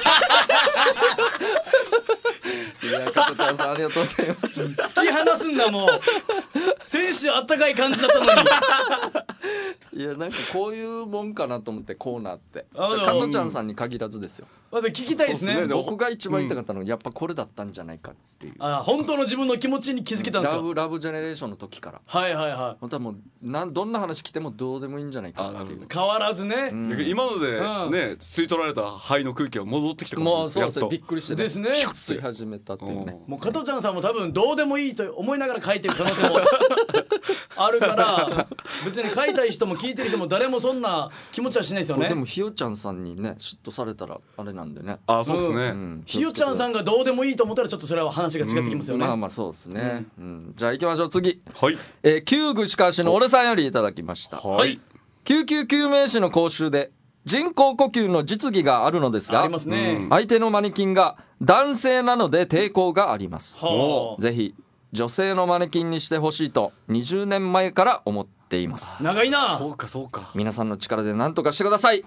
いや、加トちゃんさんありがとうございます。 突き放すんだもう。先週あったかい感じだったのに。 いや、なんかこういうもんかなと思って、コーナーってじゃああ加トちゃんさんに限らずですよ。 まだ聞きたいですね。 僕が一番言いたかったのはやっぱこれだったんじゃないかっていう。 本当の自分の気持ちに気づけたんですか。 ラブジェネレーションの時からはいはいはい。 本当はもうどんな話来てもどうでもいいんじゃないかっていう。 変わらずね。 今のでね、吸い取られた肺の空気が戻ってきたかもしれないです。 もうそうですよ、びっくりしてですね。 吸い始めたっていうね。 もう加トちゃんさんも多分どうでもいいと思いながら書いてる可能性もあるから、別に書いたい人も聞いてる人も誰もそんな気持ちはしないですよね。 でもひよちゃんさんにね嫉妬されたらあれなんでね。 あ、そうですね。 ひよちゃんさんがどうでもいいと思ったらちょっとそれは話が違ってきますよね。 まあまあそうですね。じゃあ行きましょう。次、 はい。 旧具しかしの俺さんよりいただきました。 はい。 救急救命士の講習で人工呼吸の実技があるのですが、 ありますね。 相手のマネキンが男性なので抵抗があります。ぜひ女性のマネキンにしてほしいと20年前から思っています。 長いな。 そうかそうか。 皆さんの力で何とかしてください。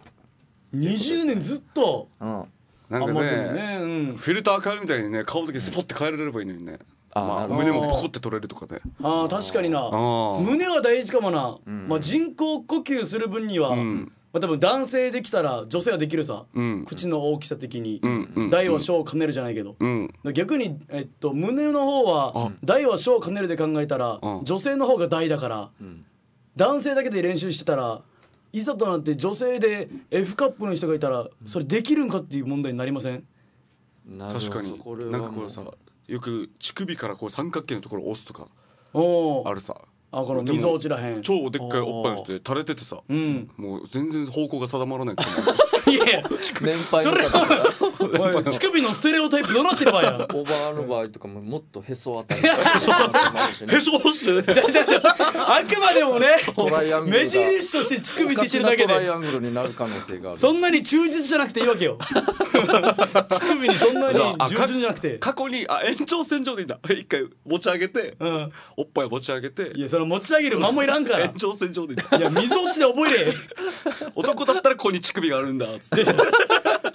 20年ずっと。 なんかあまあでもね、 ねフィルター変えるみたいにね、顔だけスポッて変えられればいいのにね。 なるほど胸もポコって取れるとかね。 確かにな。胸は大事かもな。まあ人工呼吸する分には、まあ多分男性できたら女性はできるさ。口の大きさ的に大は小を兼ねるじゃないけど。逆に胸の方は大は小を兼ねるで考えたら女性の方が大だから、男性だけで練習してたらいざとなって女性で F カップの人がいたらそれできるんかっていう問題になりません？ 確かに。なんかこれさ、よく乳首からこう三角形のところを押すとかあるさ。 この溝落ちらへん。 超でっかいおっぱいの人で垂れててさ、もう全然方向が定まらないっていや年配の方乳首のステレオタイプどうなってる場合や。 おばあの場合とかももっとへそあたりへそ押してね。 あくまでもねトライアングルが目印として乳首って言ってるだけトライでアングルになる可能性がある。 そんなに忠実じゃなくていいわけよ。乳首にそんなに従順じゃなくて、 過去に延長線上でいいんだ。一回持ち上げて、おっぱい持ち上げて、 いやその持ち上げる間もいらんから。 延長線上でいいんだ。 いや溝落ちで覚えれ。 男だったらここに乳首があるんだっつって。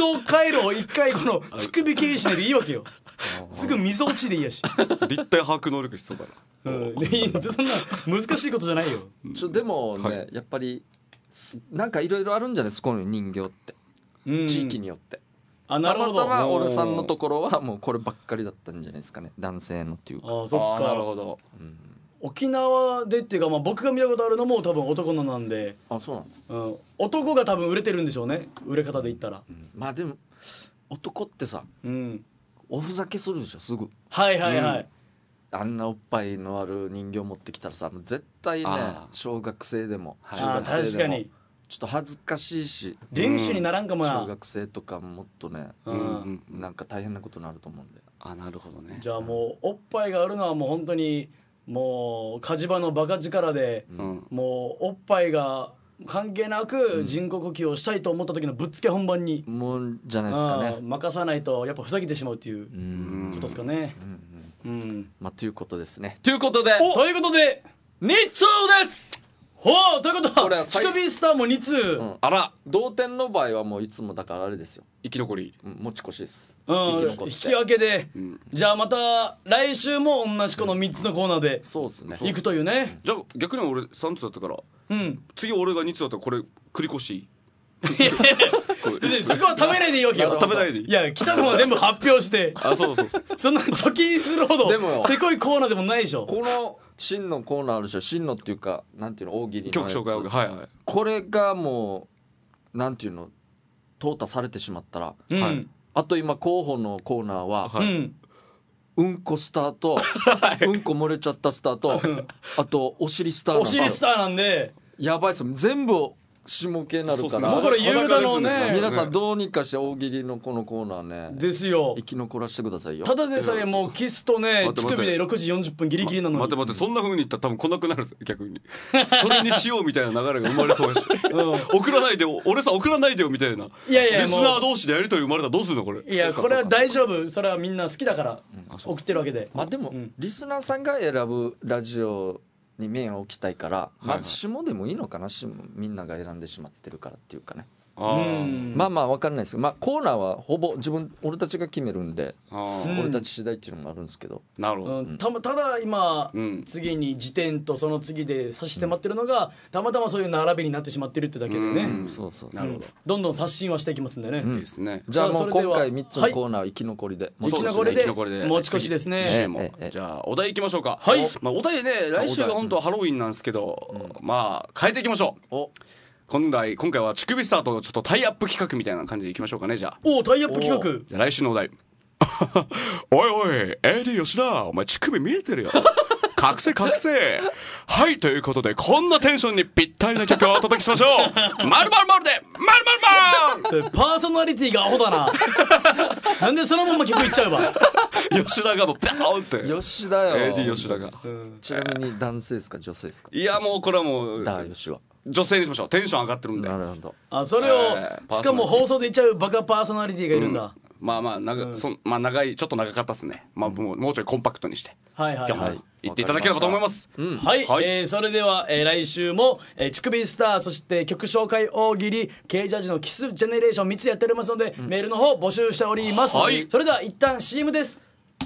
想回路を一回この乳首経由しないでいいわけよ。すぐ溝落ちでいいやし、 立体把握能力必要だな。 そんな難しいことじゃないよ。 でもね、やっぱりなんかいろいろあるんじゃないですか、この人形って、地域によって。 なるほど。 たまたま俺さんのところはもうこればっかりだったんじゃないですかね、男性のっていうか。 そっか。 なるほど。 沖縄でっていうか、僕が見たことあるのも多分男のなんで、 そうなの。 男が多分売れてるんでしょうね、売れ方で言ったら。 まあでも男ってさ、おふざけするでしょすぐ。 はいはいはい。 あんなおっぱいのある人形持ってきたらさ、絶対ね、小学生でも中学生でもちょっと恥ずかしいし、 練習にならんかもな。 小学生とかもっとね、なんか大変なことになると思うんで。 なるほどね。 じゃあもうおっぱいがあるのはもう本当にもう火事場のバカ力で、もうおっぱいが関係なく人工呼吸をしたいと思った時のぶっつけ本番にもうじゃないですかね、 任さないとやっぱふざけてしまうっていうことですかね。 ということですね。ということで 2通です。ほう、ということは乳首スターも2通、 あら、 同点の場合はもういつもだからあれですよ、 生き残り、 持ち越しです。 引き分けで、じゃあまた来週も同じこの3つのコーナーでそうですね、 いくというね。 じゃあ逆に俺3通だったから、次俺が2通だったらこれ繰り越しそこは食べないでいいわけよ。 食べないでいい。 いや、来たのは全部発表してそうそんな貯金するほどせこいコーナーでもないでしょ。 この真のコーナーあるでしょ、真のっていうかなんていうの、大喜利の曲紹介、はいはい、 これがもうなんていうの、淘汰されてしまったら、あと今候補のコーナーは、うんこスターとうんこ漏れちゃったスターとあとお尻スターお尻スターなんでやばいっす、全部下系なるから、 もうこれ夕方のね、 皆さんどうにかして大喜利のこのコーナーねですよ、 生き残らせてくださいよ。 ただでさえもうキスとね乳首で6時40分ギリギリなのに、 待ってそんな風に言ったら多分来なくなるぜ、逆にそれにしようみたいな流れが生まれそうやし、送らないでよ、俺さ送らないでよみたいな、 いやいやリスナー同士でやり取り生まれたらどうするのこれ。 いや、これは大丈夫、それはみんな好きだから送ってるわけで。 でもリスナーさんが選ぶラジオに面を置きたいから、下でもいいのかな、みんなが選んでしまってるからっていうかね。まあ分かんないですけど、コーナーはほぼ俺たちが決めるんで、俺たち次第っていうのもあるんですけど、 なるほど、 ただ今、次に時点とその次で差し迫ってるのが、たまたまそういう並びになってしまってるってだけでね、 なるほど、 どんどん刷新はしていきますんでね。 いいですね。 じゃあもう今回3つのコーナー生き残りで、 生き残りで持ち越しですね。 じゃあお題いきましょうか。 はい、 お題ね、来週が本当はハロウィンなんですけど、変えていきましょう。今回は乳首スターとちょっとタイアップ企画みたいな感じでいきましょうかね。じゃあタイアップ企画、 じゃあ来週のお題おいおい AD 吉田、お前乳首見えてるよ隠せはい、ということでこんなテンションにぴったりな曲をお届けしましょう〇〇〇で〇〇〇 パーソナリティがアホだななんでそのまま曲いっちゃうわ吉田がもうピャーンって吉田よ、 AD 吉田が、 ちなみに男性ですか女性ですか。 いやもうこれはもう吉は女性にしましょう、テンション上がってるんで。 なるほど。 それをしかも放送で言っちゃうバカパーソナリティがいるんだ。 長い、ちょっと長かったっすね。もうちょいコンパクトにして言っていただければと思います。 はい、それでは来週も乳首スター、そして曲紹介大喜利、Kジャージのキスジェネレーション3つやっておりますので、メールの方募集しております。それでは一旦 CM です。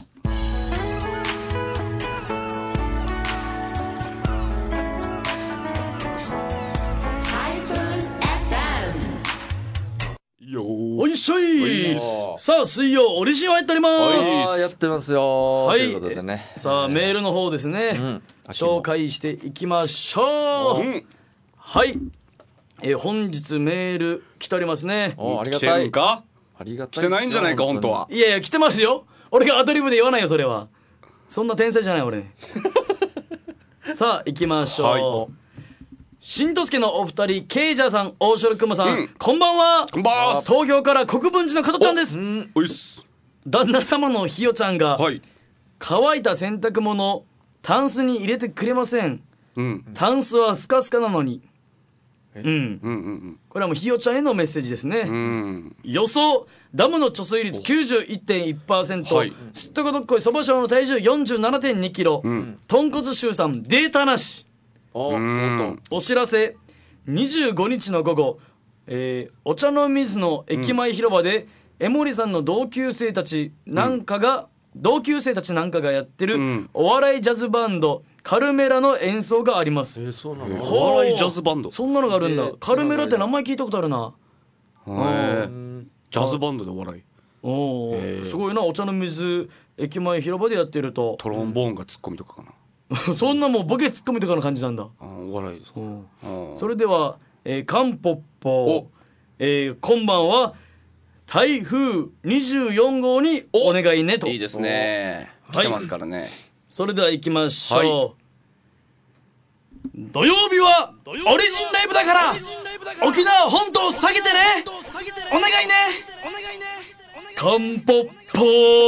おいしょい。さあ水曜オリジン入っております。 やってますよ。ということでね、 さあメールの方ですね、紹介していきましょう。はい、本日メール来ておりますね。 ありがたい。 来てないんじゃないか本当は。 いや来てますよ。俺がアドリブで言わないよ、それは。そんな天才じゃない俺さあ行きましょう。しんとすけのお二人、ケイジャーさん、大城くまさん、こんばんは。東京から国分寺の加トちゃんです。 おいっす。 旦那様のひよちゃんが、乾いた洗濯物をタンスに入れてくれません。タンスはスカスカなのに。これはもうひよちゃんへのメッセージですね。予想、ダムの貯水率 91.1%、すったことっこいそば賞の体重 47.2 キロ、豚骨臭さんデータなし。お知らせ、25日の午後お茶の水の駅前広場で、江森さんの同級生たちなんかがやってるお笑いジャズバンドカルメラの演奏があります。 そうなの。 お笑いジャズバンド、 そんなのがあるんだ。カルメラって名前聞いたことあるな。 ジャズバンドでお笑い、 すごいな。お茶の水駅前広場でやってるとトロンボーンがツッコミとかかなそんなもうボケツッコミとかの感じなんだ。 お笑いですか。 それでは、カンポッポ、今晩は台風24号にお願いねと。 いいですね、来てますからね。 それでは行きましょう、土曜日はオリジンライブだから沖縄本島下げてね、お願いね、カンポッポ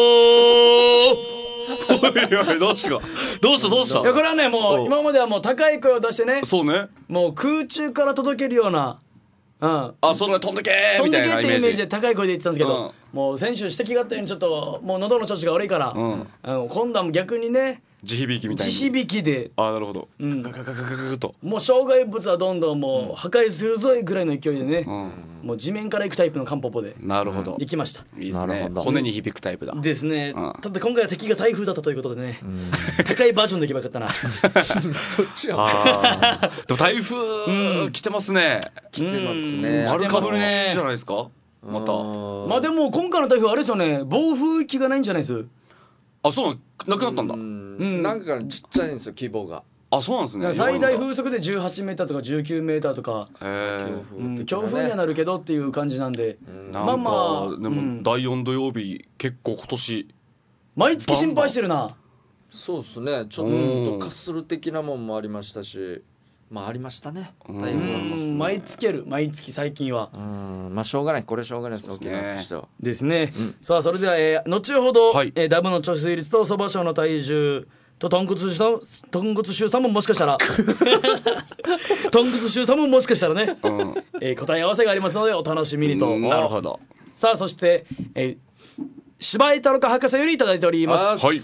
ーどうしたいやこれはねもう今まではもう高い声を出してね、 そうね、 もう空中から届けるような、 それ飛んでけーみ飛んでけたいなイメージっていうイメージで高い声で言ってたんですけど、もう先週指摘があったようにちょっともう喉の調子が悪いから、今度は逆にね地響きみたいに、 地響きで、 なるほど、ガガガガガガガと、 もう障害物はどんどんもう破壊するぞいぐらいの勢いでね、もう地面から行くタイプのカンポポでなるほど、 行きました。 いいですね、骨に響くタイプだですね、ただ今回は敵が台風だったということでね、高いバージョンでいけばよかったなどっちや。 でも台風来てますね。 来てますね。 丸かぶりじゃないですかまた。 まあでも今回の台風あれですよね、暴風域がないんじゃないです。 そうなくなったんだ。 なんかちっちゃいんですよ規模が。 そうなんですね。 最大風速で18メーターとか19メーターとか、強風にはなるけどっていう感じなんで、 なんかでも第4土曜日結構今年毎月心配してるな。 そうですね、ちょっとかする的なもんもありましたし、ありましたね、台風は。 毎月最近はしょうがない、これしょうがないです、沖縄としてはですね。さあそれでは、後ほど、ダブの貯水率とそば賞の体重と豚骨臭さんももしかしたら豚骨臭さんももしかしたらね、答え合わせがありますのでお楽しみにと。 なるほど。 さあそして、柴井太郎博士よりいただいております。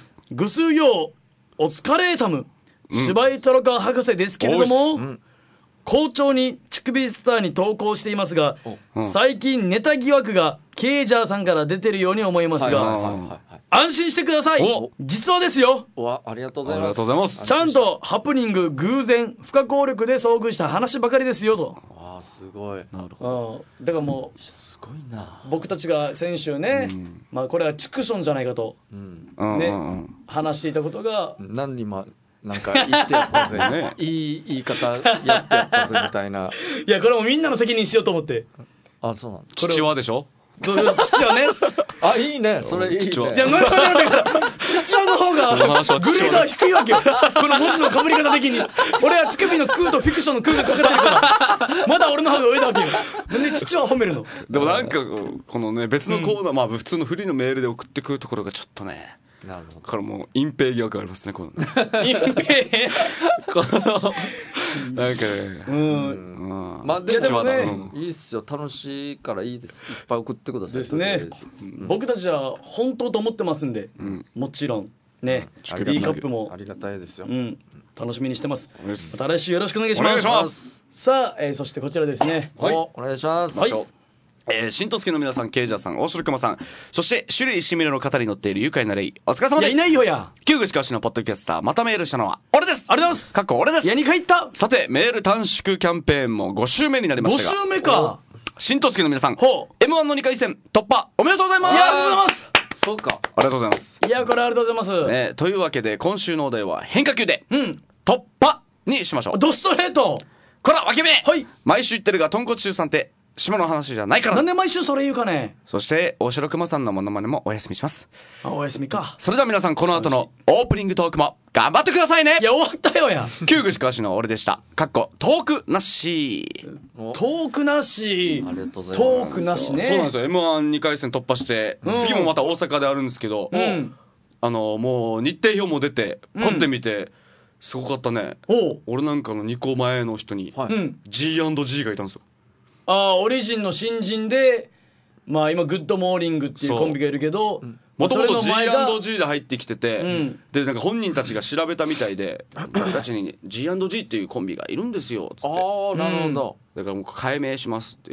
ぐすうようお疲れたむ、柴井太郎博士ですけれども、校長に乳首スターに投稿していますが、最近ネタ疑惑がケイジャーさんから出てるように思いますが、安心してください、実話ですよ。 ありがとうございます。 ちゃんとハプニング、偶然、不可抗力で遭遇した話ばかりですよと。 すごい。 なるほど。だからもうすごいな。 僕たちが先週ね、これはチクションじゃないかとね話していたことが、 何にもなんか言ってやったぜねいい言い方やってやったぜみたいな。 いやこれもみんなの責任しようと思って。 そうなんだ。 父親でしょ。 父はね。 いいね、それいいね。 父親の方がグレードは低いわけよこの文字のかぶり方的に。俺は乳首の空とフィクションの空がかかってるからまだ俺の方が上なわけよ。なんで父は褒めるの。 でもなんかこのね別のコーナー、普通のフリーのメールで送ってくるところがちょっとね、 なるほど。 からもう隠蔽疑惑ありますねこの隠蔽なんかね、 でもね、いいっすよ、楽しいからいいです。いっぱい送ってください。 ですね。僕たちは本当と思ってますんで、もちろんね、B カップもありがたいですよ。 楽しみにしてます。また来週よろしくお願いします。さあ、そしてこちらですね。 お願いします。 新都助の皆さん、ケイジャーさん、大城熊さん、そして首里石ミルの方に乗っている愉快なレイ、お疲れ様です。 いないよや。 旧口川市のポッドキャスター、またメールしたのは俺です。 ありがとうございます。 かっこ俺です。 いや、2回言った。 さて、メール短縮キャンペーンも5週目になりましたが、 5週目か。 新都助の皆さん、M1 の2回戦突破おめでとうございます。 ありがとうございます。 そうか、 ありがとうございます。 いや、これありがとうございます。 というわけで今週のお題は変化球で突破にしましょう。 ドストレート。 こら分け目。 はい。 毎週言ってるが豚骨臭さんって島の話じゃないから。 なんで毎週それ言うかね。 そして大城熊さんのモノマネもお休みします。 お休みか。 それでは皆さん、この後のオープニングトークも頑張ってくださいね。 いや、終わったよや。 旧口川市の俺でした。かっこトークなし。 トークなし。 ありがとうございます。 トークなしね。 そうなんですよ。M12 回戦突破して、次もまた大阪であるんですけど、もう日程表も出てパッて見てすごかったね。俺なんかの2個前の人に G&G がいたんですよ。 オリジンの新人で、今グッドモーニングっていうコンビがいるけど、 もともと G&G で入ってきてて、でなんか本人たちが調べたみたいで、僕たちに G&G っていうコンビがいるんですよっつって。 なるほど。 だからもう改名しますっていう。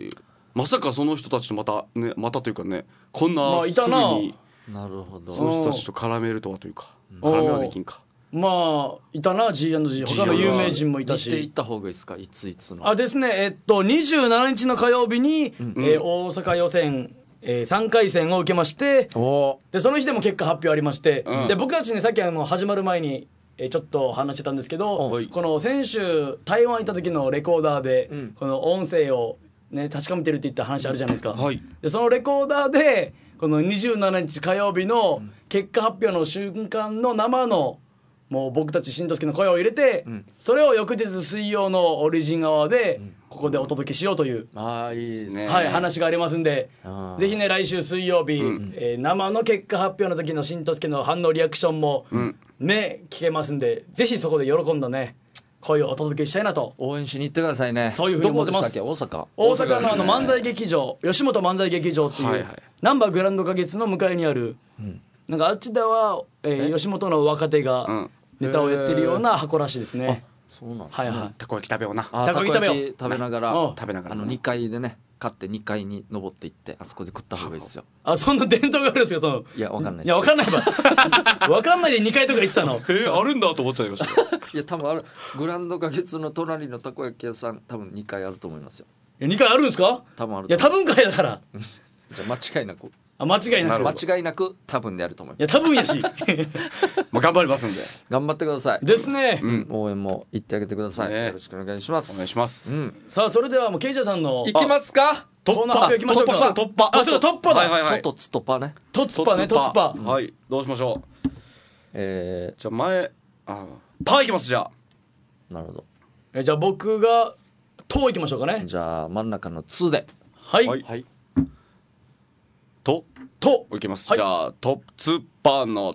まさかその人たちとまたというかねこんなすぐになるほどその人たちと絡めるとはというか絡めはできんか。 まあいたな G&G 他の有名人もいたし。 見ていった方がいいですかいつの。 あですね27日の火曜日に、大阪予選3回戦を受けまして、でその日でも結果発表ありまして、で僕たちねさっき始まる前にちょっと話してたんですけど、この先週台湾行った時のレコーダーで、この音声を、ね、確かめてるって言った話あるじゃないですか、でそのレコーダーでこの27日火曜日の結果発表の瞬間の生のもう僕たちしんとすけの声を入れて、それを翌日水曜のオリジンアワーでここでお届けしようという、 いいですね、 話がありますんで、ぜひね来週水曜日、生の結果発表の時のしんとすけの反応リアクションも、ね聞けますんで、ぜひそこで喜んだね声をお届けしたいなと。 応援しに行ってくださいね。 そういうふうに思ってます。 どこでしたっけ？ 大阪の漫才劇場、吉本漫才劇場っていう、ナンバーグランド花月の向かいにある、なんかあっちでは、吉本の若手がネタをやってるような箱らしいですね。 そうなんですね。 たこ焼き食べような。 たこ焼き食べながら2階でね買って2階に登っていってあそこで食った方がいいですよ。 そんな伝統があるんですか？ いやわかんないです。 いやわかんないわかんないで2階とか行ってたの。 あるんだと思っちゃいました。 いや多分あるグランド花月の隣のたこ焼き屋さん多分2階あると思いますよ。 2階あるんですか？ 多分ある。 いや多分階だから。 じゃあ間違いなく。 間違いなく多分でやると思います。 いや多分やし頑張りますんで頑張ってくださいですね。 応援も行ってあげてください。よろしくお願いします。 お願いします。 さあそれではもうケイジャーさんの行きますか。 コーナー発表いきましょうか。 突破ちょっと突破だ。 トツトパね。 トツパねトツパ。 はいどうしましょう。じゃあパーいきます。じゃあなるほど。じゃあ僕がトいきましょうかね。 じゃあ真ん中のツではいといきます。じゃあトツパの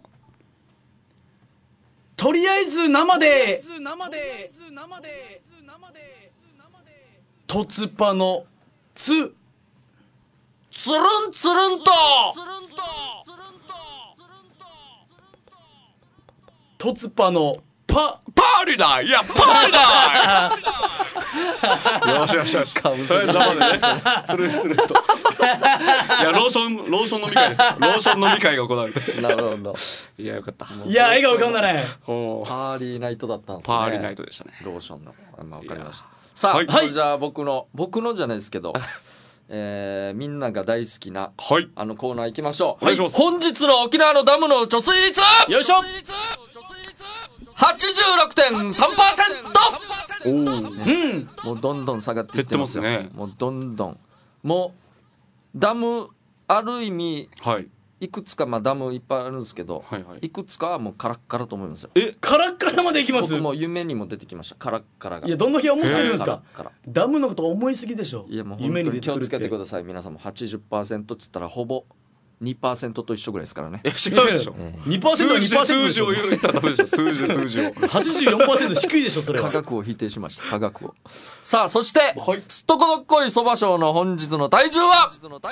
とりあえず生でトツパのツつるんつるんとトツパのパーリだいやパーリだよしとりあえず生でねつるんといやローション飲み会です。ローション飲み会が行われてなるほど。 いやよかった。 いや笑顔浮かんだね。 パーリーナイトだったんですね。 パーリーナイトでしたね。 ローションのわかりました。さあ、じゃあ僕のじゃないですけどみんなが大好きなあのコーナー行きましょう。本日の沖縄のダムの貯水率よいしょ 86.3%。もうどんどん下がっていってますよ。もうどんどんもうダムある意味いくつかダムいっぱいあるんですけど、いくつかはもうカラッカラと思いますよ。 カラッカラまでいきます？ 僕も夢にも出てきましたカラッカラが。 いやどんだけ思ってるんですか。ダムのこと思いすぎでしょ。 いやもう本当に気をつけてください皆さんも。 80% っつったらほぼ 2% と一緒ぐらいですからね。 違うでしょ。 2% 数字を言ったらダメでしょ。数字を 84% 低いでしょそれは。 科学を否定しました。科学を。さあそしてすっとこどっこいそば賞の本日の体重は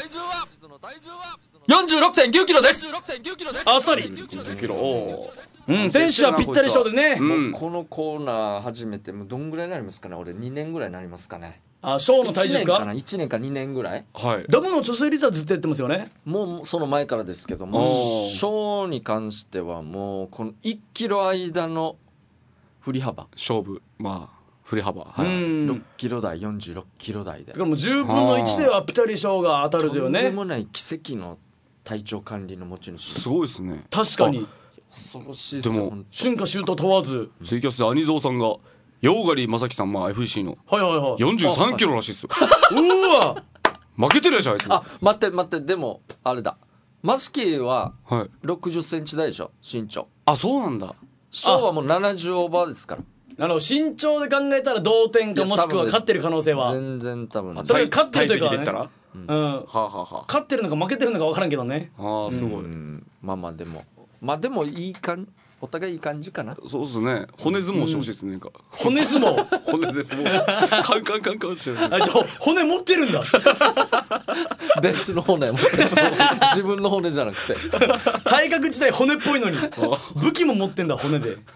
46.9 キロです。 あっさり 10キロ。 選手はぴったり賞でね。 このコーナー始めてもうどんぐらいになりますかね。俺2年ぐらいになりますかね。 賞の体重ですか。 1年か2年ぐらい。 ダムの貯水率はずっとやってますよね。 もうその前からですけども、賞に関してはもうこの1キロ間の振り幅勝負振り幅 6キロ台46キロ台で、 だからもう10分の1ではピタリ賞が当たるというね。 とんでもない奇跡の体調管理の持ち主。 すごいですね。 確かに恐ろしいですよ。でも春夏秋冬問わずツイキャスでアニゾーさんがヨーガリー正樹さんFC の43キロらしいですよ。 うわ負けてるでしょあいつ。 待ってでもあれだマスキーは60センチ台でしょ身長。 そうなんだ。 ショーはもう70オーバーですから。 身長で考えたら同点かもしくは勝ってる可能性は全然多分それ勝ってるというか体積で言ったら勝ってるのか負けてるのか分からんけどね。 すごい。 でもいい感じ、お互いいい感じかな。 そうですね。骨相撲してほしいですね。 骨相撲骨で相撲カンカンカンカンしてる。 じゃあ骨持ってるんだ。 別の骨持ってる。自分の骨じゃなくて体格自体骨っぽいのに武器も持ってんだ骨で。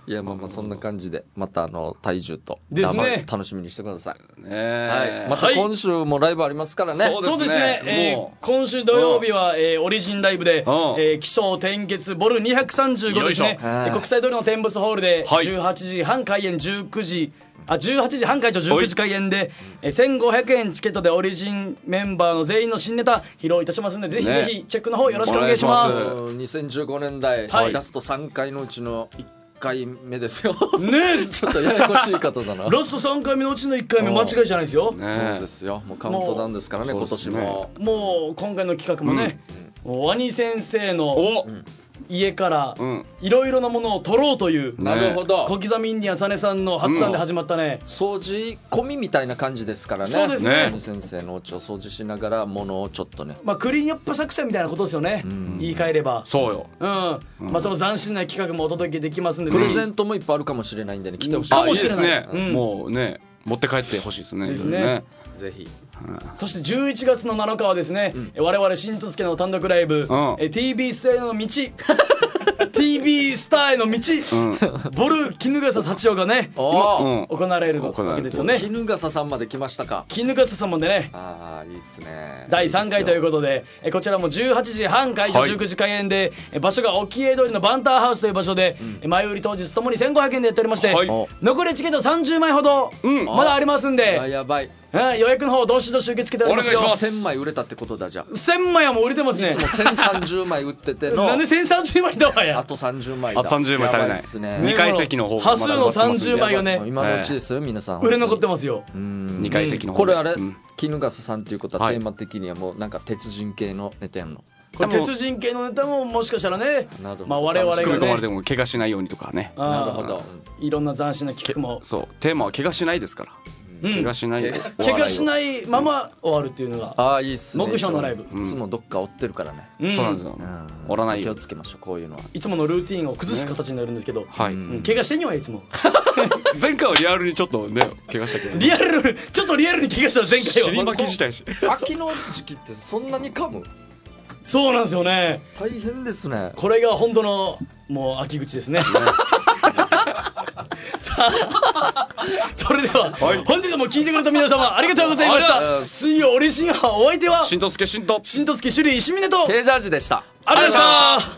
いやまあそんな感じでまた体重とですね楽しみにしてください。 はい、 また今週もライブありますからね。 そうですね。今週土曜日はオリジンライブで起承転結ボル235ですね。国際通りのテンボスホールで18時半開演18時半会場19時開演で1500円チケットでオリジンメンバーの全員の新ネタ披露いたしますので、ぜひぜひチェックの方よろしくお願いします。 2015年代、ラスト3回のうちの1回目ですよね。 ちょっとややこしい方だな。 ラスト3回目のうちの1回目間違いじゃないですよ。 そうですよ。もうカウントダウンですからね、今年も。 もう今回の企画もね、ワニ先生の家からいろいろなものを取ろうという、 なるほど、 小刻みインディアンサネさんの発案で始まったね、 掃除込みみたいな感じですからね。 そうですね。 先生のお家を掃除しながら物をちょっとね、 クリーンアップ作戦みたいなことですよね、言い換えれば。 そうよ。 その斬新な企画もお届けできますんで、 プレゼントもいっぱいあるかもしれないんでね、来てほしい。 かもしれないですね。もうね、持って帰ってほしいですね。 ですね。 ぜひ。 そして11月の7日はですね、我々しんとすけの単独ライブ、TV スターへの道TV スターへの道、ボル衣笠幸男がね今行われるわけですよね。 衣笠さんまで来ましたか。 衣笠さんもでね、 いいっすね。 第3回ということで、こちらも18時半会場19時開演で、場所が沖江通りのバンターハウスという場所で、前売り当日ともに1500円でやっておりまして、残りチケット30枚ほどまだありますんで、 やばい。 予約の方どしどし受け付けておりますよ。 1000枚売れたってことだ。じゃあ 1000枚はもう売れてますね。 いつも1030枚売っててのなんで1030枚だわや。 あと30枚だ。 あと30枚足りない。2階席の方端数の30枚がね、 今のうちですよ皆さん。 売れ残ってますよ。 2階席の方。 これあれ衣笠さんっていうことはテーマ的にはもうなんか鉄人系のネタやんの。 鉄人系のネタももしかしたらね、我々が組み込まれてね、 も怪我しないようにとかね。 なるほど。 いろんな斬新な企画も、 そうテーマは怪我しないですから。怪我しない怪我しないまま終わるっていうのがいいっすね。 目標のライブ。 いつもどっか追ってるからね。 そうなんですよ。折らない気よをつけましょう。こういうのは。 いつものルーティンを崩す形になるんですけど、怪我してんよいつも。 前回はリアルにちょっとね怪我したけど。 ちょっとリアルに怪我した前回は。 尻巻き自体し。 秋の時期ってそんなに噛む？ そうなんですよね。 大変ですね。 これが本当のもう秋口ですね。さあ、それでは本日も聞いてくれた皆様ありがとうございました。水曜オリジン派お相手はしんとすけしんとしんとすけ首里石峰とケージャージでした。 ありがとうございました。